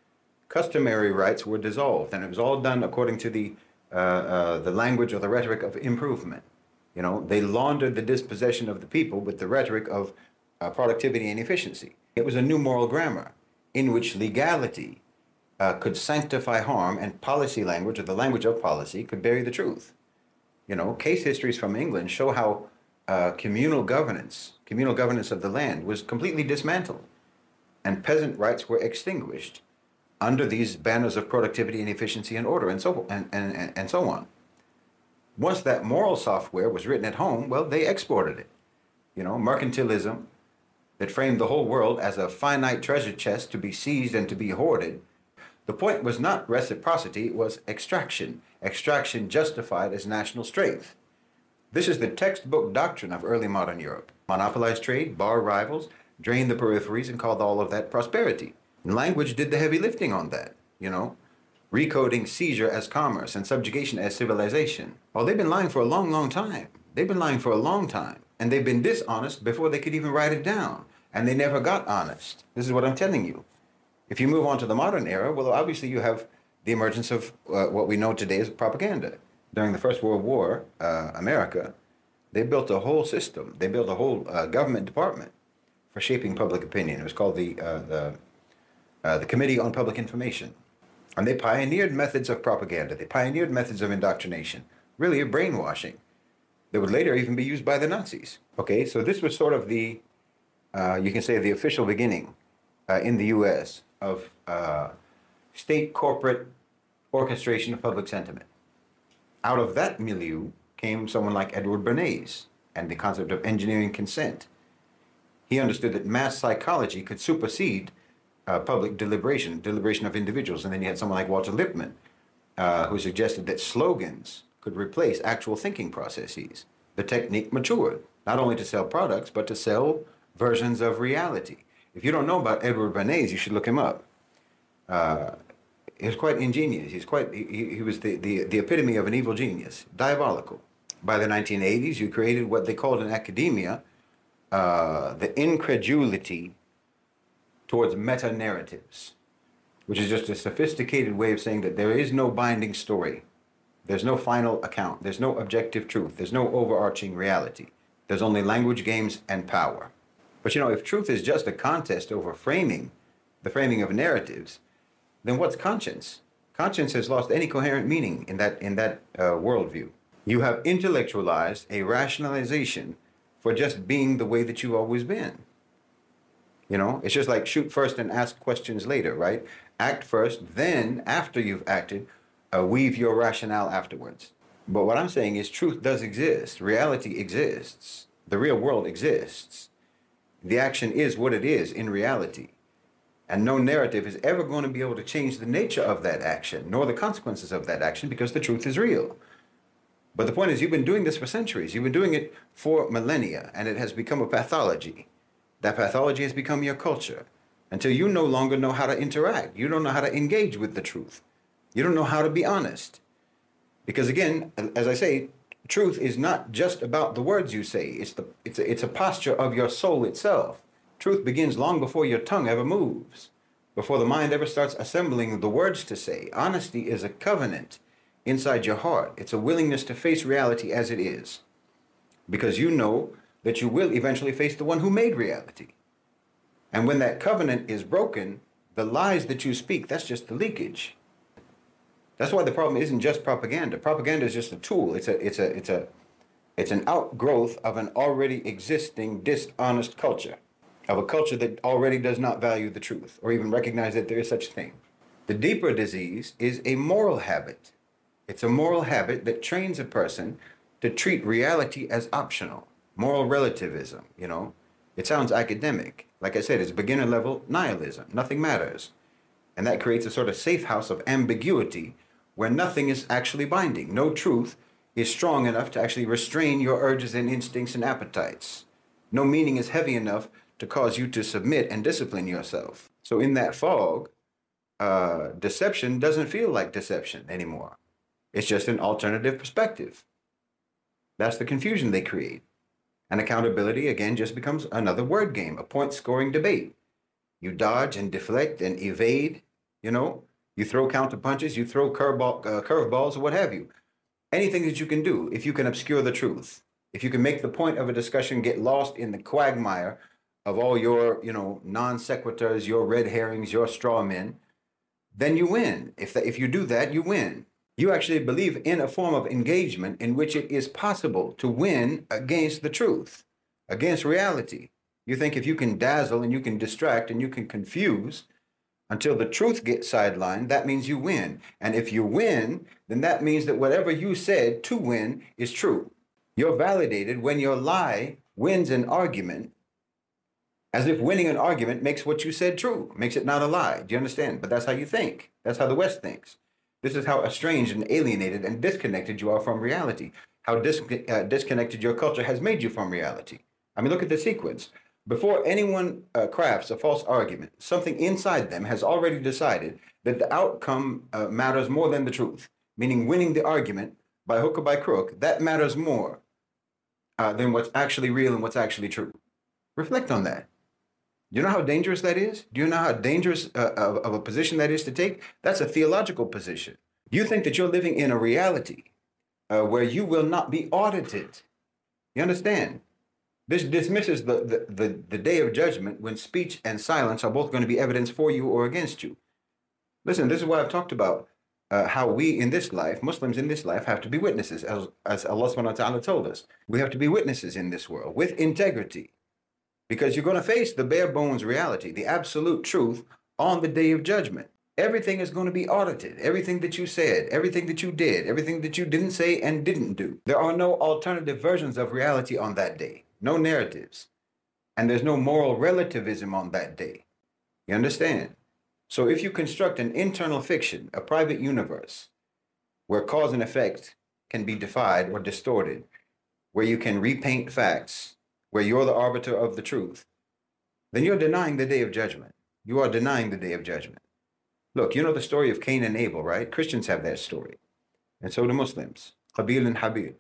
Customary rights were dissolved, and it was all done according to the uh, uh, the language or the rhetoric of improvement. You know, they laundered the dispossession of the people with the rhetoric of uh, productivity and efficiency. It was a new moral grammar in which legality uh, could sanctify harm, and policy language, or the language of policy, could bury the truth. You know, case histories from England show how uh, communal governance, communal governance of the land was completely dismantled, and peasant rights were extinguished under these banners of productivity and efficiency and order, and so and, and, and so on. Once that moral software was written at home, well, they exported it. You know, mercantilism that framed the whole world as a finite treasure chest to be seized and to be hoarded. The point was not reciprocity, it was extraction. Extraction justified as national strength. This is the textbook doctrine of early modern Europe. Monopolize trade, bar rivals, drain the peripheries, and called all of that prosperity. And language did the heavy lifting on that, you know, recoding seizure as commerce and subjugation as civilization. Oh, they've been lying for a long, long time. They've been lying for a long time. And they've been dishonest before they could even write it down. And they never got honest. This is what I'm telling you. If you move on to the modern era, well, obviously you have the emergence of uh, what we know today as propaganda. During the First World War, uh, America, they built a whole system. They built a whole uh, government department for shaping public opinion. It was called the, uh, the, uh, the Committee on Public Information. And they pioneered methods of propaganda. They pioneered methods of indoctrination, really of brainwashing, that would later even be used by the Nazis. Okay, so this was sort of the, uh, you can say, the official beginning uh, in the U S of uh, state corporate orchestration of public sentiment. Out of that milieu came someone like Edward Bernays and the concept of engineering consent. He understood that mass psychology could supersede uh, public deliberation, deliberation of individuals. And then you had someone like Walter Lippmann, uh, who suggested that slogans could replace actual thinking processes. The technique matured, not only to sell products, but to sell versions of reality. If you don't know about Edward Bernays, you should look him up. Uh, he was quite ingenious. He's quite, he, he was the, the, the epitome of an evil genius, diabolical. By the nineteen eighties, you created what they called in academia uh, the incredulity towards meta-narratives, which is just a sophisticated way of saying that there is no binding story. There's no final account. There's no objective truth. There's no overarching reality. There's only language games and power. But you know, if truth is just a contest over framing, the framing of narratives, then what's conscience? Conscience has lost any coherent meaning in that, in that uh, worldview. You have intellectualized a rationalization for just being the way that you've always been. You know, it's just like shoot first and ask questions later, right? Act first, then after you've acted, uh, weave your rationale afterwards. But what I'm saying is truth does exist. Reality exists. The real world exists. The action is what it is in reality. And no narrative is ever going to be able to change the nature of that action, nor the consequences of that action, because the truth is real. But the point is, you've been doing this for centuries. You've been doing it for millennia, and it has become a pathology. That pathology has become your culture until you no longer know how to interact. You don't know how to engage with the truth. You don't know how to be honest. Because again, as I say, truth is not just about the words you say. It's, the, it's, a, it's a posture of your soul itself. Truth begins long before your tongue ever moves, before the mind ever starts assembling the words to say. Honesty is a covenant inside your heart. It's a willingness to face reality as it is, because you know that you will eventually face the one who made reality. And when that covenant is broken, the lies that you speak, that's just the leakage. That's why the problem isn't just propaganda. Propaganda is just a tool. It's a, it's a, it's a, it's an outgrowth of an already existing dishonest culture, of a culture that already does not value the truth or even recognize that there is such a thing. The deeper disease is a moral habit. It's a moral habit that trains a person to treat reality as optional. Moral relativism, you know. It sounds academic. Like I said, it's beginner level nihilism. Nothing matters. And that creates a sort of safe house of ambiguity where nothing is actually binding. No truth is strong enough to actually restrain your urges and instincts and appetites. No meaning is heavy enough to cause you to submit and discipline yourself. So in that fog, uh, deception doesn't feel like deception anymore. It's just an alternative perspective. That's the confusion they create. And accountability, again, just becomes another word game, a point scoring debate. You dodge and deflect and evade, you know, you throw counter punches, you throw curveball, uh, curveballs, or what have you. Anything that you can do, if you can obscure the truth, if you can make the point of a discussion get lost in the quagmire of all your, you know, non sequiturs, your red herrings, your straw men, then you win. If, that, if you do that, you win. You actually believe in a form of engagement in which it is possible to win against the truth, against reality. You think if you can dazzle and you can distract and you can confuse until the truth gets sidelined, that means you win. And if you win, then that means that whatever you said to win is true. You're validated when your lie wins an argument, as if winning an argument makes what you said true, makes it not a lie. Do you understand? But that's how you think. That's how the West thinks. This is how estranged and alienated and disconnected you are from reality, how dis uh, disconnected your culture has made you from reality. I mean, look at the sequence. Before anyone uh, crafts a false argument, something inside them has already decided that the outcome uh, matters more than the truth, meaning winning the argument by hook or by crook, that matters more uh, than what's actually real and what's actually true. Reflect on that. Do you know how dangerous that is? Do you know how dangerous uh, of, of a position that is to take? That's a theological position. You think that you're living in a reality uh, where you will not be audited. You understand? This dismisses the, the, the, the day of judgment when speech and silence are both going to be evidence for you or against you. Listen, this is why I've talked about uh, how we in this life, Muslims in this life, have to be witnesses, as, as Allah subhanahu wa ta'ala told us. We have to be witnesses in this world with integrity. Because you're going to face the bare bones reality, the absolute truth on the day of judgment. Everything is going to be audited. Everything that you said, everything that you did, everything that you didn't say and didn't do. There are no alternative versions of reality on that day. No narratives. And there's no moral relativism on that day. You understand? So if you construct an internal fiction, a private universe, where cause and effect can be defied or distorted, where you can repaint facts, where you're the arbiter of the truth, then you're denying the day of judgment. You are denying the day of judgment. Look, you know the story of Cain and Abel, right? Christians have that story. And so do Muslims, Qabil and Habil.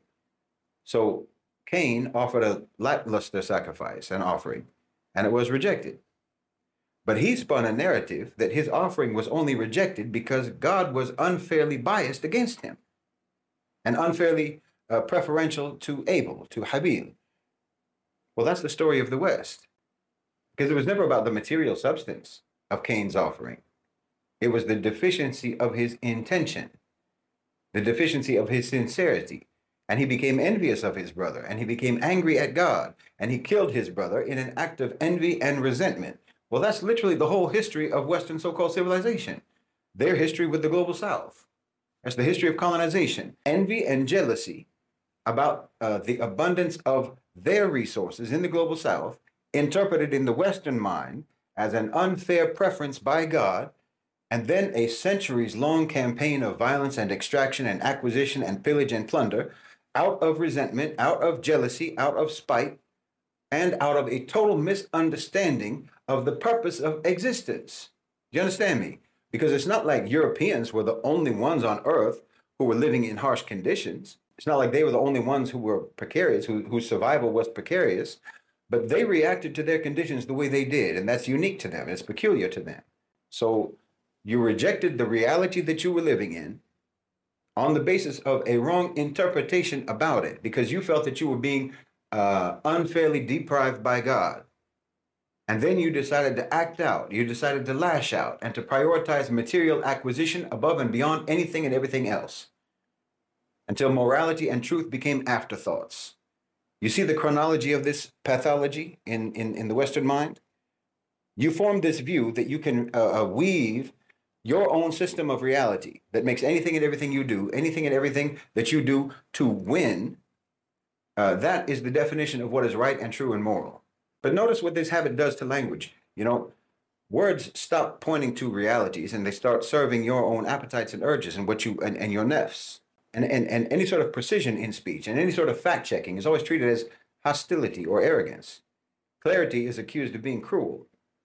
So Cain offered a lackluster sacrifice, an offering, and it was rejected. But he spun a narrative that his offering was only rejected because God was unfairly biased against him and unfairly uh, preferential to Abel, to Habil. Well, that's the story of the West, because it was never about the material substance of Cain's offering. It was the deficiency of his intention, the deficiency of his sincerity. And he became envious of his brother, and he became angry at God, and he killed his brother in an act of envy and resentment. Well, that's literally the whole history of Western so-called civilization, their history with the global South. That's the history of colonization, envy and jealousy about uh, the abundance of their resources in the global South, interpreted in the Western mind as an unfair preference by God, and then a centuries-long campaign of violence and extraction and acquisition and pillage and plunder out of resentment, out of jealousy, out of spite, and out of a total misunderstanding of the purpose of existence. Do you understand me? Because it's not like Europeans were the only ones on Earth who were living in harsh conditions. It's not like they were the only ones who were precarious, who, whose survival was precarious, but they reacted to their conditions the way they did, and that's unique to them. It's peculiar to them. So you rejected the reality that you were living in on the basis of a wrong interpretation about it, because you felt that you were being uh, unfairly deprived by God. And then you decided to act out. You decided to lash out and to prioritize material acquisition above and beyond anything and everything else, until morality and truth became afterthoughts. You see the chronology of this pathology in, in, in the Western mind? You formed this view that you can uh, weave your own system of reality that makes anything and everything you do, anything and everything that you do to win. Uh, that is the definition of what is right and true and moral. But notice what this habit does to language. You know, words stop pointing to realities and they start serving your own appetites and urges and what you and, and your nefs. And, and, and any sort of precision in speech and any sort of fact-checking is always treated as hostility or arrogance. Clarity is accused of being cruel.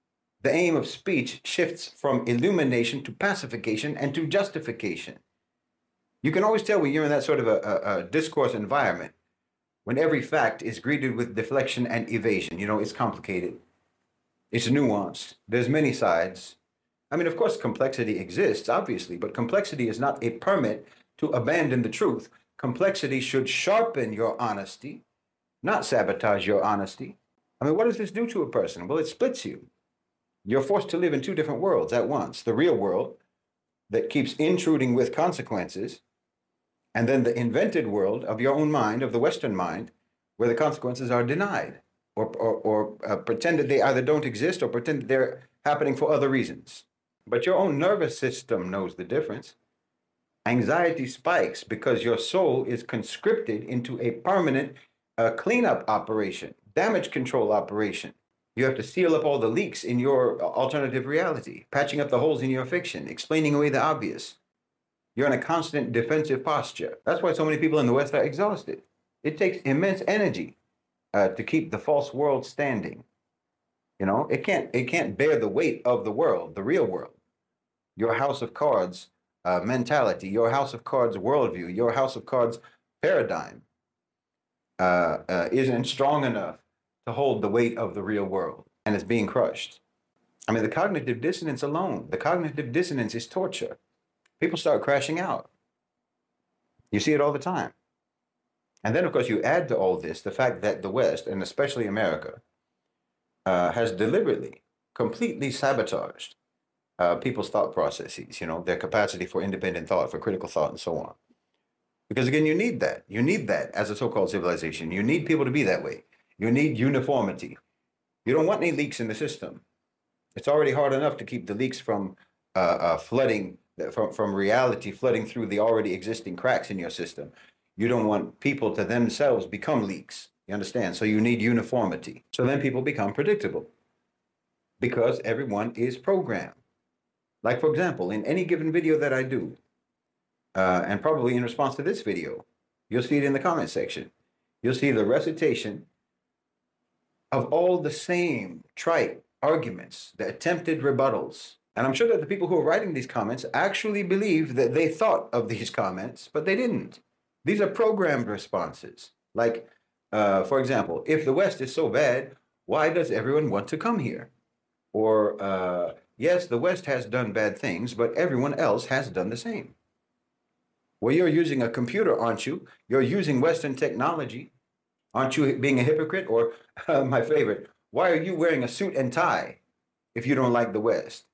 the aim of speech shifts from illumination to pacification and to justification. You can always tell when you're in that sort of a, a, a discourse environment, when every fact is greeted with deflection and evasion. You know, it's complicated. It's nuanced. There's many sides. I mean, of course, complexity exists, obviously, but complexity is not a permit to abandon the truth. Complexity should sharpen your honesty, not sabotage your honesty. I mean, what does this do to a person? Well, it splits you. You're forced to live in two different worlds at once. The real world that keeps intruding with consequences, and then the invented world of your own mind, of the Western mind, where the consequences are denied or, or, or uh, pretended they either don't exist or pretend that they're happening for other reasons. But your own nervous system knows the difference. Anxiety spikes because your soul is conscripted into a permanent uh, cleanup operation, damage control operation. You have to seal up all the leaks in your alternative reality, patching up the holes in your fiction, explaining away the obvious. You're in a constant defensive posture. That's why so many people in the West are exhausted. It takes immense energy uh, to keep the false world standing. You know, it can't, it can't bear the weight of the world, the real world. Your house of cards uh, mentality, your house of cards worldview, your house of cards paradigm uh, uh, isn't strong enough to hold the weight of the real world, and it's being crushed. I mean, the cognitive dissonance alone, the cognitive dissonance is torture. People start crashing out. You see it all the time. And then, of course, you add to all this the fact that the West, and especially America, uh, has deliberately, completely sabotaged uh, people's thought processes, you know, their capacity for independent thought, for critical thought, and so on. Because, again, you need that. You need that as a so-called civilization. You need people to be that way. You need uniformity. You don't want any leaks in the system. It's already hard enough to keep the leaks from uh, uh, flooding, from, from reality flooding through the already existing cracks in your system. You don't want people to themselves become leaks. You understand? So you need uniformity. So then people become predictable because everyone is programmed. Like, for example, in any given video that I do, uh, and probably in response to this video, you'll see it in the comment section. You'll see the recitation of all the same trite arguments, the attempted rebuttals. And I'm sure that the people who are writing these comments actually believe that they thought of these comments, but they didn't. These are programmed responses. Like, uh, for example, if the West is so bad, why does everyone want to come here? Or, uh, yes, the West has done bad things, but everyone else has done the same. Well, you're using a computer, aren't you? You're using Western technology. Aren't you being a hypocrite? Or, uh, my favorite, why are you wearing a suit and tie if you don't like the West?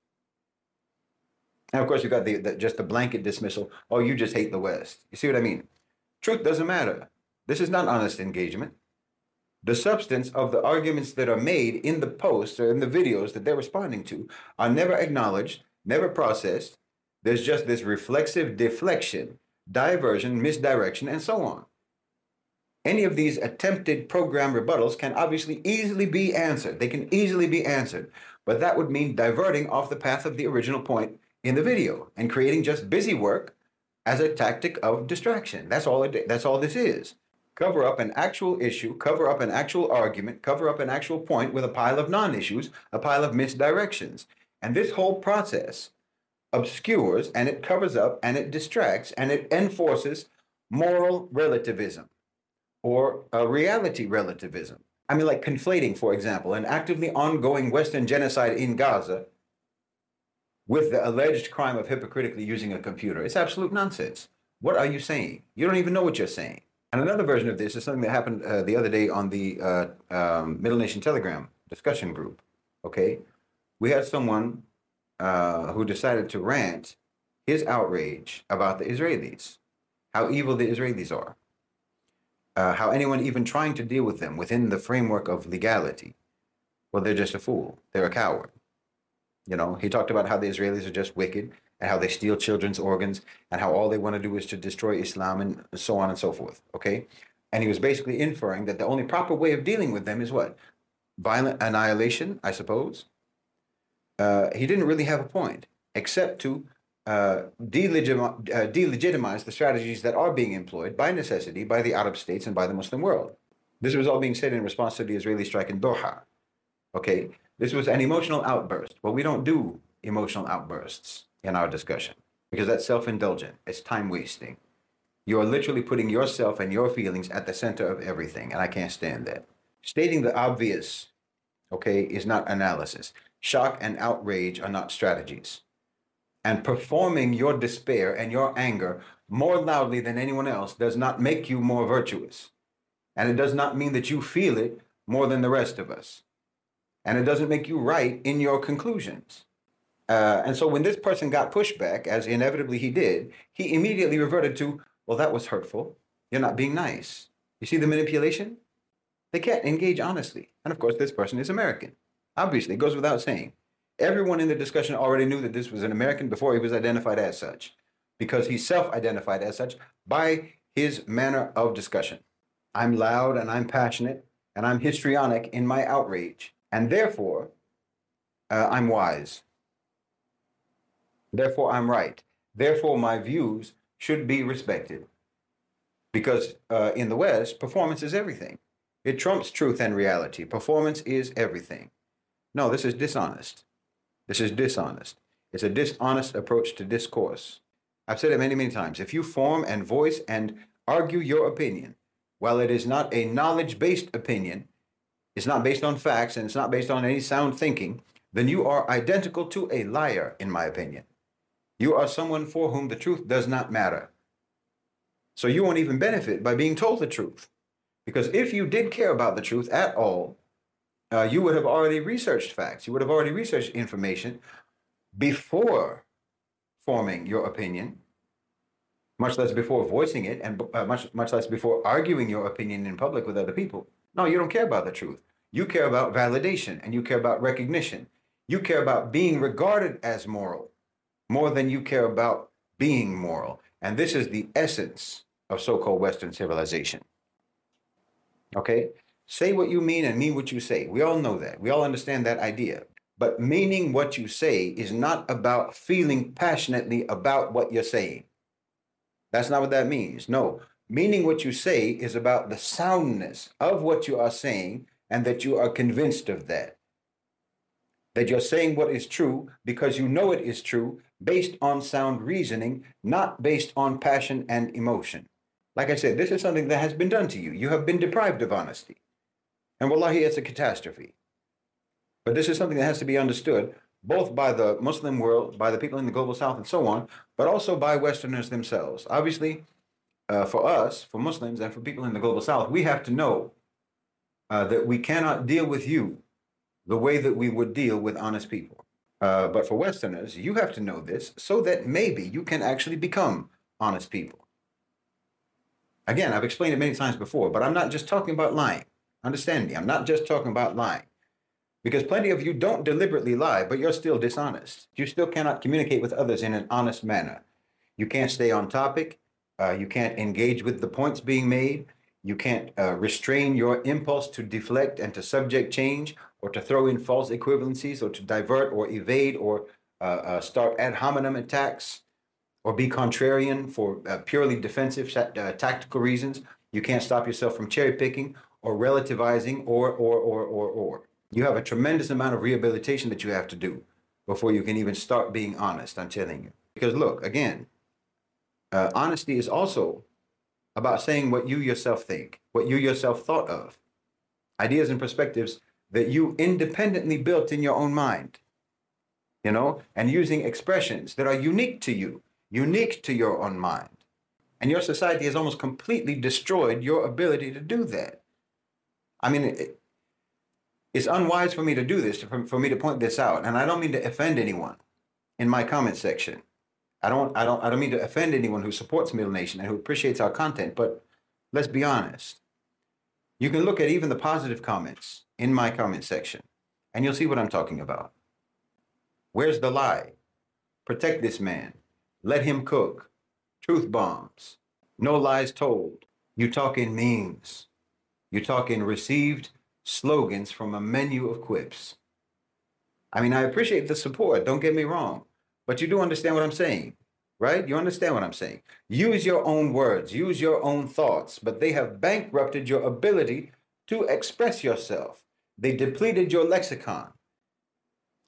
And of course, you got the, the just the blanket dismissal. Oh, you just hate the West. You see what I mean? Truth doesn't matter. This is not honest engagement. The substance of the arguments that are made in the posts or in the videos that they're responding to are never acknowledged, never processed. There's just this reflexive deflection, diversion, misdirection, and so on. Any of these attempted program rebuttals can obviously easily be answered. They can easily be answered, but that would mean diverting off the path of the original point in the video and creating just busy work as a tactic of distraction. That's all it, that's all this is. Cover up an actual issue, cover up an actual argument, cover up an actual point with a pile of non-issues, a pile of misdirections. And this whole process obscures and it covers up and it distracts and it enforces moral relativism or a reality relativism. I mean, like conflating, for example, an actively ongoing Western genocide in Gaza with the alleged crime of hypocritically using a computer. It's absolute nonsense. What are you saying? You don't even know what you're saying. And another version of this is something that happened uh, the other day on the uh, um, Middle Nation Telegram discussion group. Okay, we had someone uh, who decided to rant his outrage about the Israelis, how evil the Israelis are, uh, how anyone even trying to deal with them within the framework of legality, well, they're just a fool. They're a coward. You know, he talked about how the Israelis are just wicked and how they steal children's organs and how all they want to do is to destroy Islam and so on and so forth. Okay. And he was basically inferring that the only proper way of dealing with them is what? Violent annihilation, I suppose. Uh, he didn't really have a point except to uh, delegitimize, uh, delegitimize the strategies that are being employed by necessity by the Arab states and by the Muslim world. This was all being said in response to the Israeli strike in Doha. Okay. This was an emotional outburst. Well, we don't do emotional outbursts in our discussion because that's self-indulgent. It's time wasting. You are literally putting yourself and your feelings at the center of everything, and I can't stand that. Stating the obvious, okay, is not analysis. Shock and outrage are not strategies. And performing your despair and your anger more loudly than anyone else does not make you more virtuous. And it does not mean that you feel it more than the rest of us. And it doesn't make you right in your conclusions. Uh, and so when this person got pushback, as inevitably he did, he immediately reverted to, well, that was hurtful. You're not being nice. You see the manipulation? They can't engage honestly. And of course, this person is American. Obviously, it goes without saying. Everyone in the discussion already knew that this was an American before he was identified as such, because he self-identified as such by his manner of discussion. I'm loud and I'm passionate and I'm histrionic in my outrage, and therefore uh, I'm wise. Therefore I'm right. Therefore my views should be respected. Because uh, in the West, performance is everything. It trumps truth and reality. Performance is everything. No, this is dishonest. This is dishonest. It's a dishonest approach to discourse. I've said it many, many times. If you form and voice and argue your opinion, while it is not a knowledge-based opinion, it's not based on facts, and it's not based on any sound thinking, then you are identical to a liar, in my opinion. You are someone for whom the truth does not matter. So you won't even benefit by being told the truth. Because if you did care about the truth at all, uh, you would have already researched facts. You would have already researched information before forming your opinion, much less before voicing it, and uh, much, much less before arguing your opinion in public with other people. No, you don't care about the truth. You care about validation, and you care about recognition. You care about being regarded as moral more than you care about being moral. And this is the essence of so-called Western civilization. Okay? Say what you mean and mean what you say. We all know that. We all understand that idea. But meaning what you say is not about feeling passionately about what you're saying. That's not what that means. No. Meaning what you say is about the soundness of what you are saying and that you are convinced of that. That you're saying what is true because you know it is true based on sound reasoning, not based on passion and emotion. Like I said, this is something that has been done to you. You have been deprived of honesty. And wallahi, it's a catastrophe. But this is something that has to be understood both by the Muslim world, by the people in the global south and so on, but also by Westerners themselves. Obviously, uh, for us, for Muslims and for people in the global south, we have to know uh, that we cannot deal with you the way that we would deal with honest people. Uh, but for Westerners, you have to know this so that maybe you can actually become honest people. Again, I've explained it many times before, but I'm not just talking about lying. Understand me, I'm not just talking about lying. Because plenty of you don't deliberately lie, but you're still dishonest. You still cannot communicate with others in an honest manner. You can't stay on topic. Uh, you can't engage with the points being made. You can't uh, restrain your impulse to deflect and to subject change, or to throw in false equivalencies, or to divert or evade, or uh, uh, start ad hominem attacks, or be contrarian for uh, purely defensive uh, tactical reasons. You can't stop yourself from cherry picking or relativizing or, or, or, or, or. You have a tremendous amount of rehabilitation that you have to do before you can even start being honest, I'm telling you. Because look, again, uh, honesty is also about saying what you yourself think, what you yourself thought of, ideas and perspectives that you independently built in your own mind, you know, and using expressions that are unique to you, unique to your own mind. And your society has almost completely destroyed your ability to do that. I mean, it, it's unwise for me to do this, for, for me to point this out. And I don't mean to offend anyone in my comment section. I don't, I don't, I don't mean to offend anyone who supports Middle Nation and who appreciates our content, but let's be honest. You can look at even the positive comments in my comment section, and you'll see what I'm talking about. Where's the lie? Protect this man. Let him cook. Truth bombs. No lies told. You talk in memes. You talk in received slogans from a menu of quips. I mean, I appreciate the support, don't get me wrong, but you do understand what I'm saying, right? You understand what I'm saying. Use your own words, use your own thoughts, but they have bankrupted your ability to express yourself. They depleted your lexicon.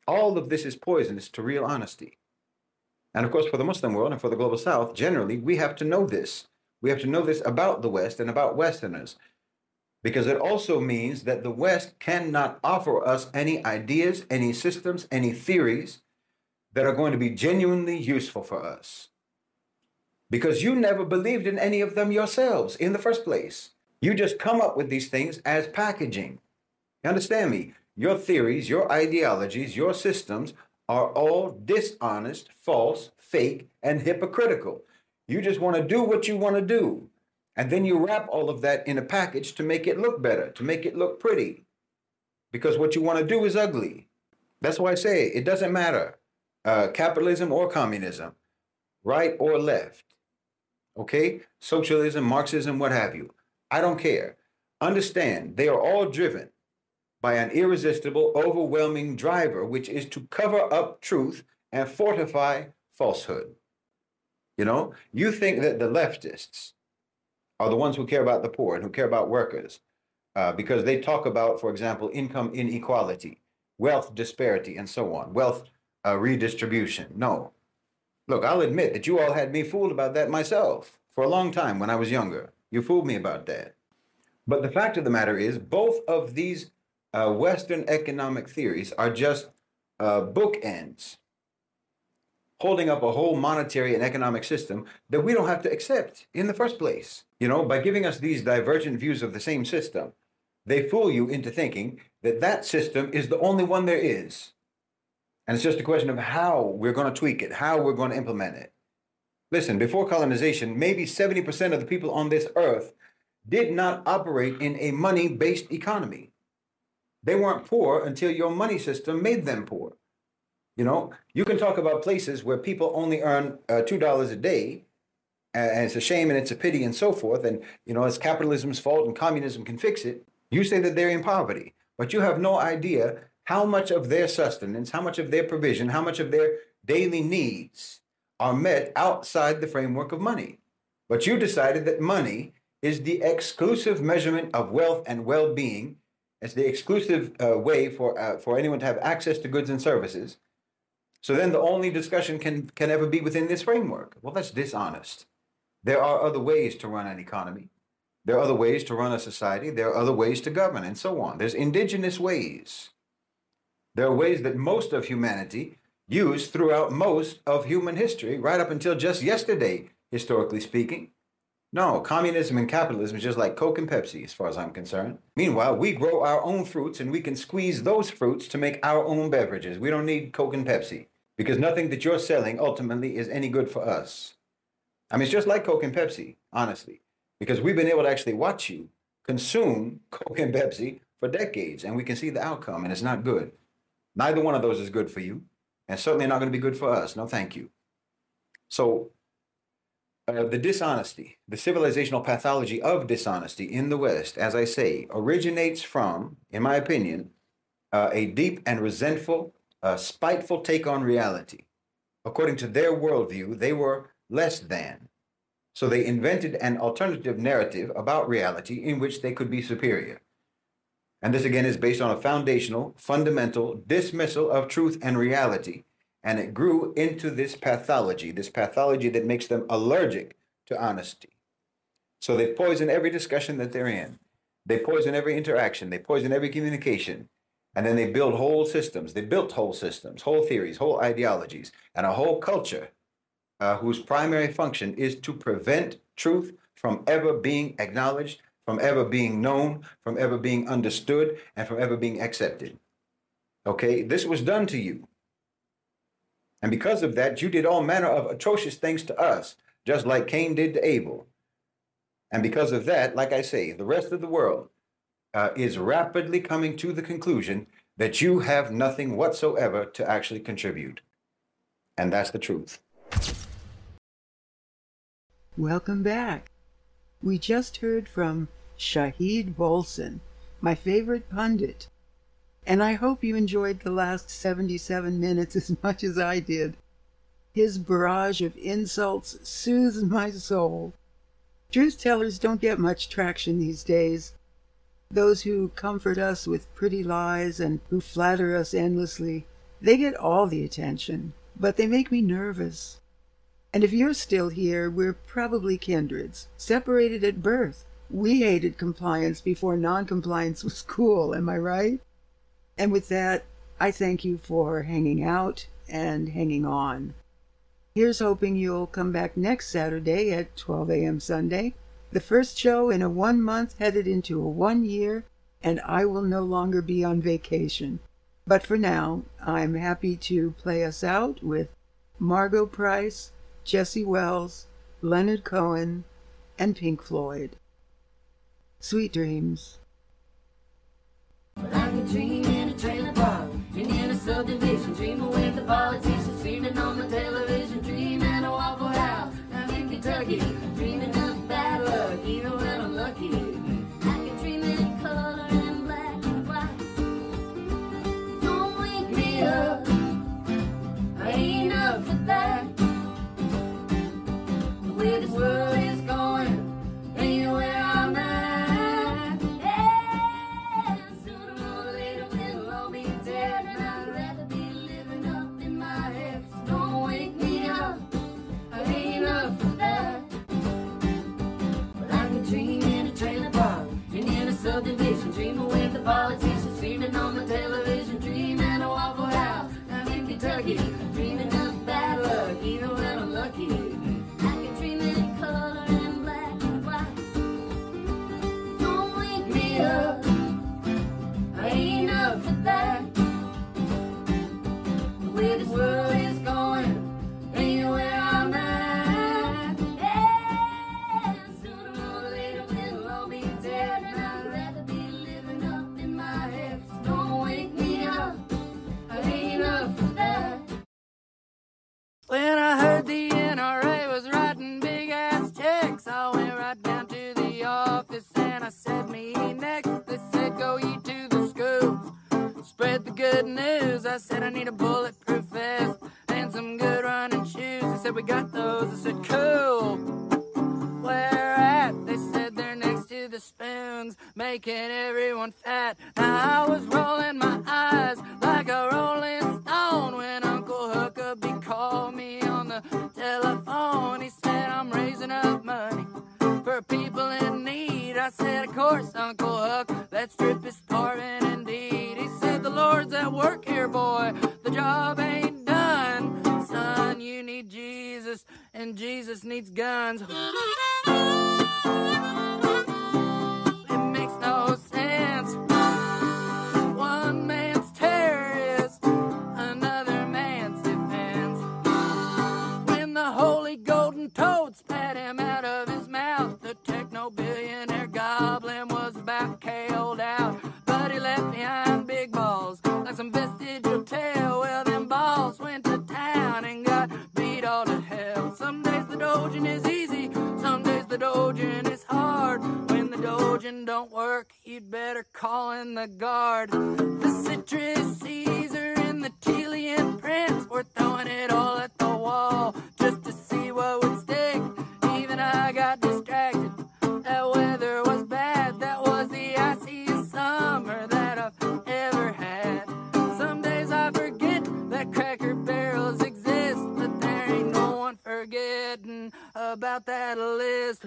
All of this is poisonous to real honesty. And of course, for the Muslim world and for the global South, generally, we have to know this. We have to know this about the West and about Westerners, because it also means that the West cannot offer us any ideas, any systems, any theories that are going to be genuinely useful for us. Because you never believed in any of them yourselves in the first place. You just come up with these things as packaging. You understand me? Your theories, your ideologies, your systems are all dishonest, false, fake, and hypocritical. You just want to do what you want to do. And then you wrap all of that in a package to make it look better, to make it look pretty. Because what you want to do is ugly. That's why I say it doesn't matter. Uh, capitalism or communism, right or left, okay? Socialism, Marxism, what have you. I don't care. Understand, they are all driven by an irresistible, overwhelming driver, which is to cover up truth and fortify falsehood. You know, you think that the leftists are the ones who care about the poor and who care about workers uh, because they talk about, for example, income inequality, wealth disparity, and so on, wealth uh, redistribution. No. Look, I'll admit that you all had me fooled about that myself for a long time when I was younger. You fooled me about that. But the fact of the matter is, both of these uh, Western economic theories are just uh, bookends holding up a whole monetary and economic system that we don't have to accept in the first place. You know, by giving us these divergent views of the same system, they fool you into thinking that that system is the only one there is. And it's just a question of how we're going to tweak it, how we're going to implement it. Listen, before colonization, maybe seventy percent of the people on this earth did not operate in a money-based economy. They weren't poor until your money system made them poor. You know, you can talk about places where people only earn uh, two dollars a day, and it's a shame and it's a pity and so forth, and, you know, it's capitalism's fault and communism can fix it. You say that they're in poverty, but you have no idea how much of their sustenance, how much of their provision, how much of their daily needs are met outside the framework of money. But you decided that money is the exclusive measurement of wealth and well-being. It's the exclusive uh, way for uh, for anyone to have access to goods and services. So then the only discussion can, can ever be within this framework. Well, that's dishonest. There are other ways to run an economy. There are other ways to run a society. There are other ways to govern and so on. There's indigenous ways. There are ways that most of humanity used throughout most of human history, right up until just yesterday, historically speaking. No, communism and capitalism is just like Coke and Pepsi, as far as I'm concerned. Meanwhile, we grow our own fruits and we can squeeze those fruits to make our own beverages. We don't need Coke and Pepsi because nothing that you're selling ultimately is any good for us. I mean, it's just like Coke and Pepsi, honestly, because we've been able to actually watch you consume Coke and Pepsi for decades and we can see the outcome and it's not good. Neither one of those is good for you and certainly not going to be good for us. No, thank you. So, Uh, the dishonesty, the civilizational pathology of dishonesty in the West, as I say, originates from, in my opinion, uh, a deep and resentful, uh, spiteful take on reality. According to their worldview, they were less than. So they invented an alternative narrative about reality in which they could be superior. And this, again, is based on a foundational, fundamental dismissal of truth and reality. And it grew into this pathology, this pathology that makes them allergic to honesty. So they poison every discussion that they're in. They poison every interaction. They poison every communication. And then they build whole systems. They built whole systems, whole theories, whole ideologies, and a whole culture uh, whose primary function is to prevent truth from ever being acknowledged, from ever being known, from ever being understood, and from ever being accepted. Okay, this was done to you. And because of that, you did all manner of atrocious things to us, just like Cain did to Abel. And because of that, like I say, the rest of the world uh, is rapidly coming to the conclusion that you have nothing whatsoever to actually contribute. And that's the truth. Welcome back. We just heard from Shahid Bolson, my favorite pundit. And I hope you enjoyed the last seventy-seven minutes as much as I did. His barrage of insults soothes my soul. Truth tellers don't get much traction these days. Those who comfort us with pretty lies and who flatter us endlessly, They get all the attention, but they make me nervous. And if you're still here, we're probably kindreds, separated at birth. We hated compliance before non-compliance was cool, am I right? And with that, I thank you for hanging out and hanging on. Here's hoping you'll come back next Saturday at twelve a.m. Sunday, the first show in a one month headed into a one year, and I will no longer be on vacation. But for now, I'm happy to play us out with Margo Price, Jesse Wells, Leonard Cohen, and Pink Floyd. Sweet dreams. Well, I can dream in a trailer park, dream in a subdivision, dreaming with the politicians, streaming on the television, dreaming a Waffle House down in Kentucky, dreaming of bad luck, even when I'm lucky. I can dream in color and black and white. Don't wake me up, I ain't up for that. The way this world is going ain't where I'm at. Yeah, sooner or later we'll all be dead, and I'd rather be living up in my head. So don't wake me up, I ain't up for that. But I can dream in a trailer park, dream in a subdivision, dreaming with the politicians, streaming on the television, dreaming a Waffle House down in Kentucky, dreaming of bad luck, even when I'm lucky. I can dream in color and black and white. Don't wake me up, I ain't up for that. The way this world is going ain't where I'm at. Yeah, sooner or later we'll all be dead, and I'd rather be living up in my head. So don't wake me up, I ain't up for that. When I heard the N R A was writing big ass checks, I went right down to the office and I said, me next. They said, go ye to the schools, spread the good news. I said, I need a bulletproof vest and some good running shoes. They said, we got those. I said, cool. Where at? They said, they're next to the spoons, making everyone fat. Now I was rolling my eyes like a rolling stone when Uncle Huckabee called me on the telephone. He said, I'm raising up money for people in need. I said, of course, Uncle Huck, that strip is starving indeed. He said, the Lord's at work here, boy, the job ain't done. Son, you need Jesus, and Jesus needs guns. It makes no sense. One man's terror is another man's defense. When the holy golden toad spat him out of his mouth, the techno-billionaire goblin was about killed out. But he left behind big balls, like some vestigial tail. Well, them balls went to town and got beat all to hell. Some days the dodging is easy, some days the dodging is hard. When the dodging don't work, you'd better call in the guard. The citrus Caesar and the Telian prince were throwing it all at the wall just to see what would stick. Even I got distracted. That weather was bad. That was the iciest summer that I've ever had. Some days I forget that Cracker Barrels exist, but there ain't no one forgetting about that list.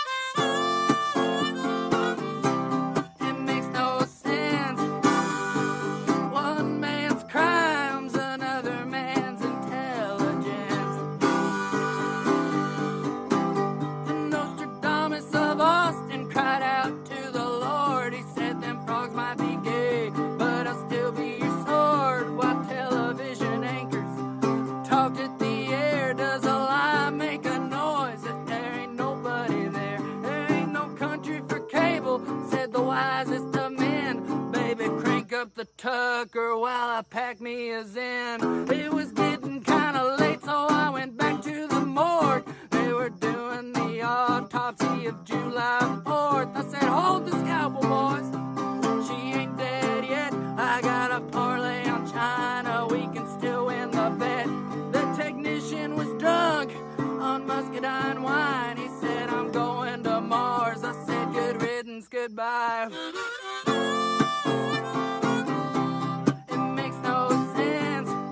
It makes no sense. One man's crimes, another man's intelligence. The Nostradamus of Austin cried out to the Lord. He said them frogs might be gay, but I'll still be your sword. While television anchors talked at the air, does a lie make a noise if there ain't nobody there? There ain't no country for cable, said the wisest of men. Baby, crank up the Tucker while I pack me a Zen. It was getting kinda late, so I went back to the morgue. They were doing the autopsy of July fourth. I said, hold the scalpel, boys, she ain't dead yet. I got a parlay on China, we can still win the bet. The technician was drunk on muscadine wine. He said, I'm going to Mars. I said, good riddance, goodbye. It makes no sense.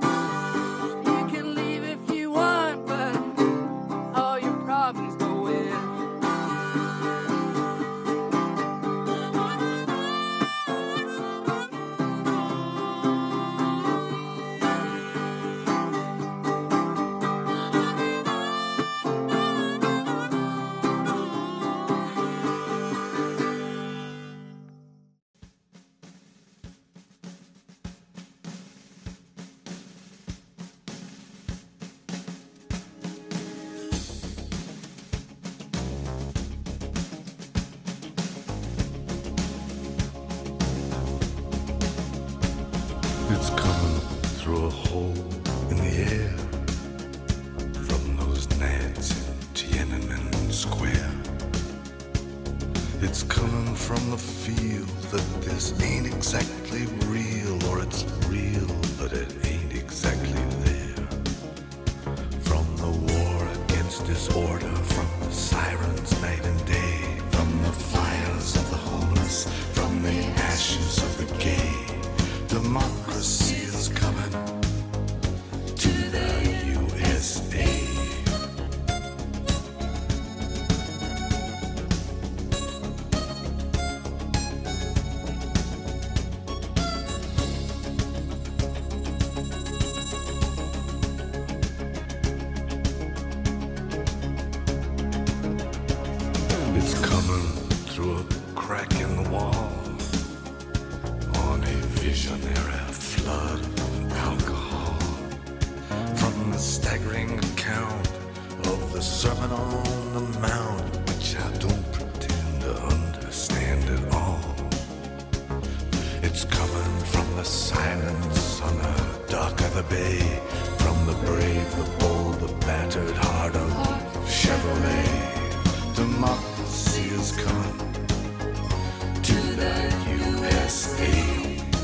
It's coming from the feel that this ain't exactly real, or it's real, but it ain't exactly there. From the war against disorder, from the sirens night and day, from the fires of the homeless, from the ashes of the gay, democracy is coming to the U S A. It's coming through a crack in the wall on a visionary flood of alcohol. From the staggering account of the Sermon on the Mount, which I don't pretend to understand at all. It's coming from the silence on the dock of the bay, from the brave, the bold, the battered heart of Chevrolet. Democracy is coming to the U S A.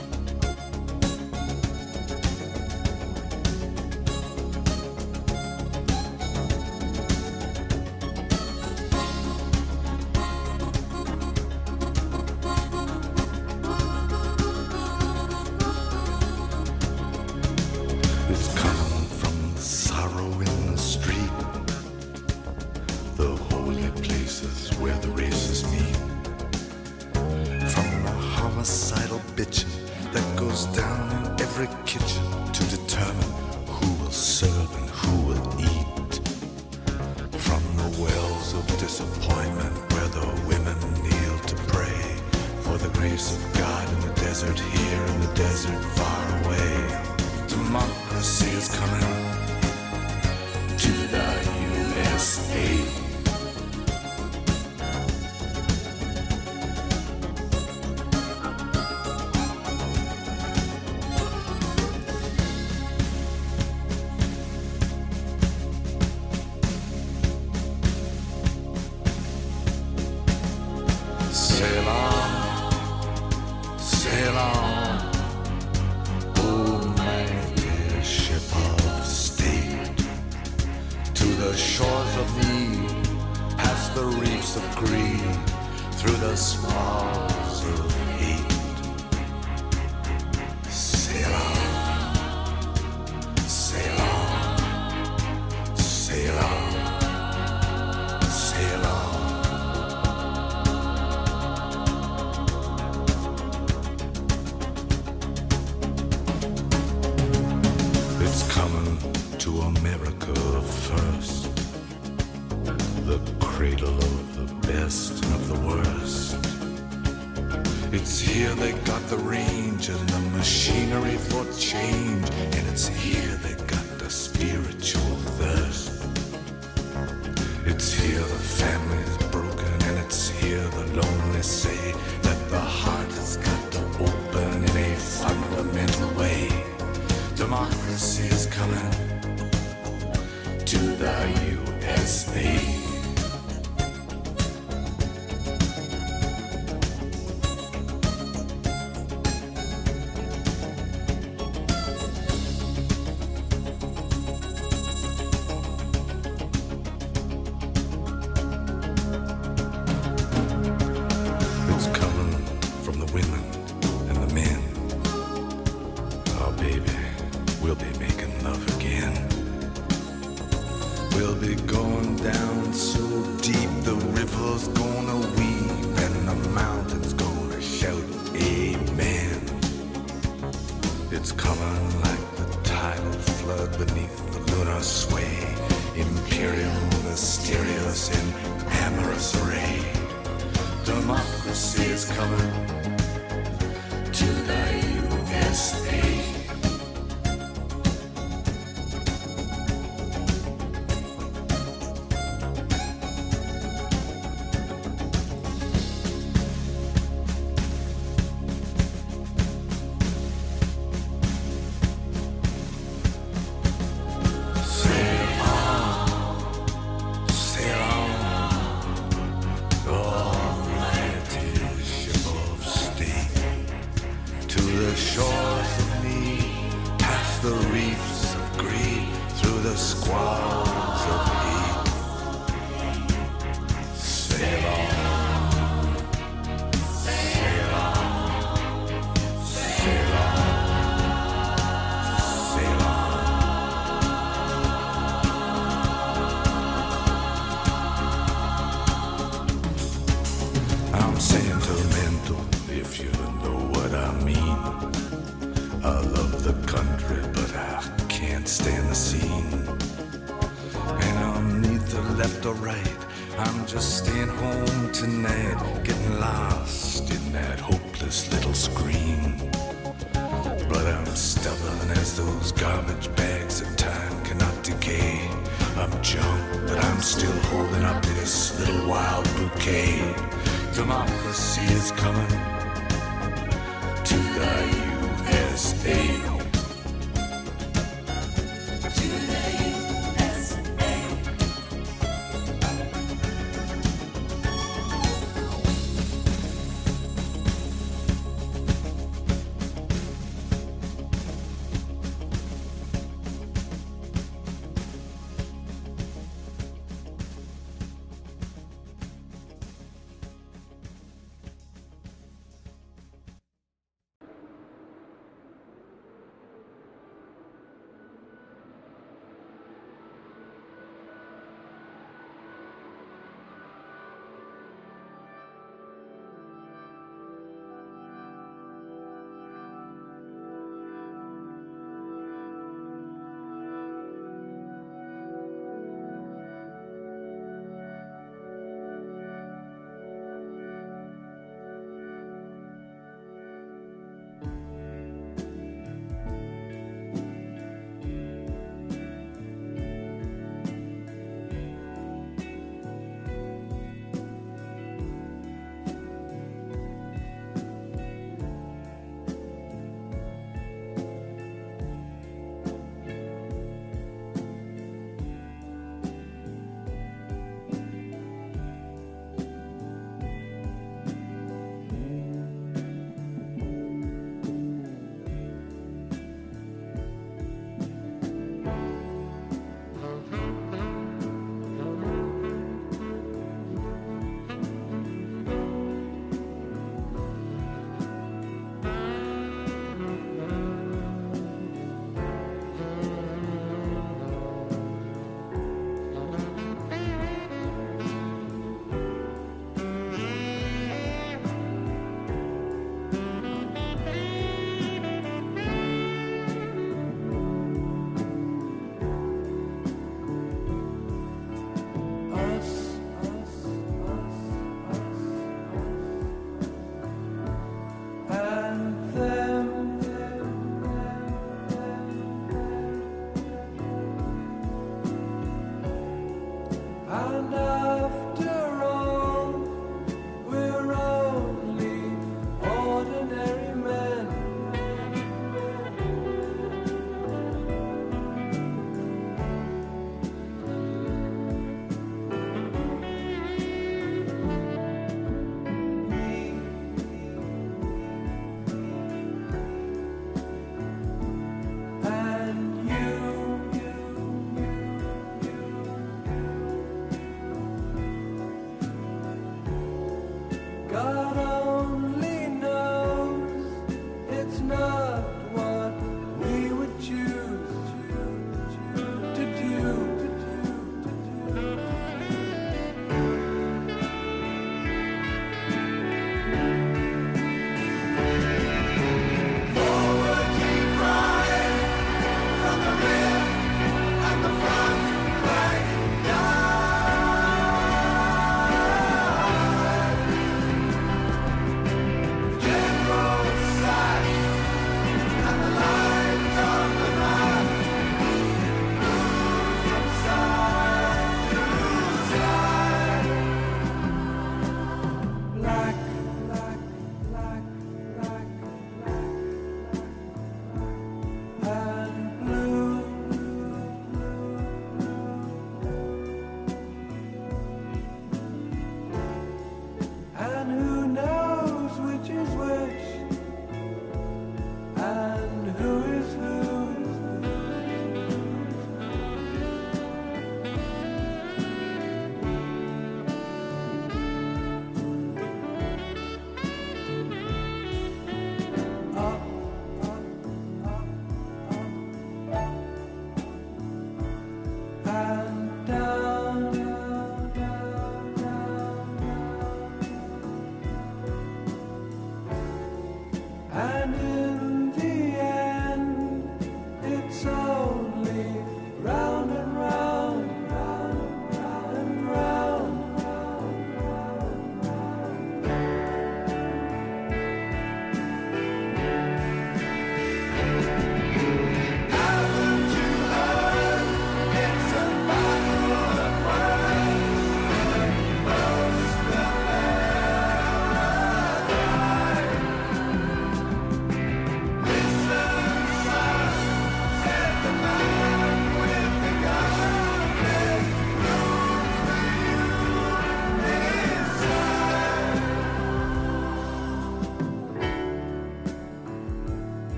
It's coming from the sorrow in the street, the holy places where the races meet. From the homicidal bitching that goes down in every kitchen to determine who will serve and who will eat. From the wells of disappointment where the women kneel to pray for the grace of God in the desert here, in the desert far away. Democracy is coming to the U S A. Sail on, sail on, oh my dear ship of state, to the shores of need, past the reefs of greed, through the swallows of hate. Sail on, sail on, sail on, sail on. It's coming to America first, the cradle of the best and of the worst. It's here they got the range and the machinery for change, and it's here they got the spiritual thirst. It's here the family's broken, and it's here the lonely say that the heart has got to open in a fundamental way. Democracy is coming to the U S A. It's coming from the women and the men. Oh, baby, we'll be making love again. We'll be going down so deep the river's gonna weep and the mountain's gonna shout amen. It's coming like the tidal flood beneath the lunar sway, imperial, mysterious, in amorous array. Democracy is coming to the U S A. Sail on, sail on, oh I'm sentimental, if you know what I mean. I love the country, but I can't stand the scene. And I'm neither left or right. I'm just staying home tonight, getting lost in that hopeless little screen. But I'm stubborn as those garbage bags that time cannot decay. I'm junk, but I'm still holding up this little wild bouquet. Democracy is coming to the U S A. God.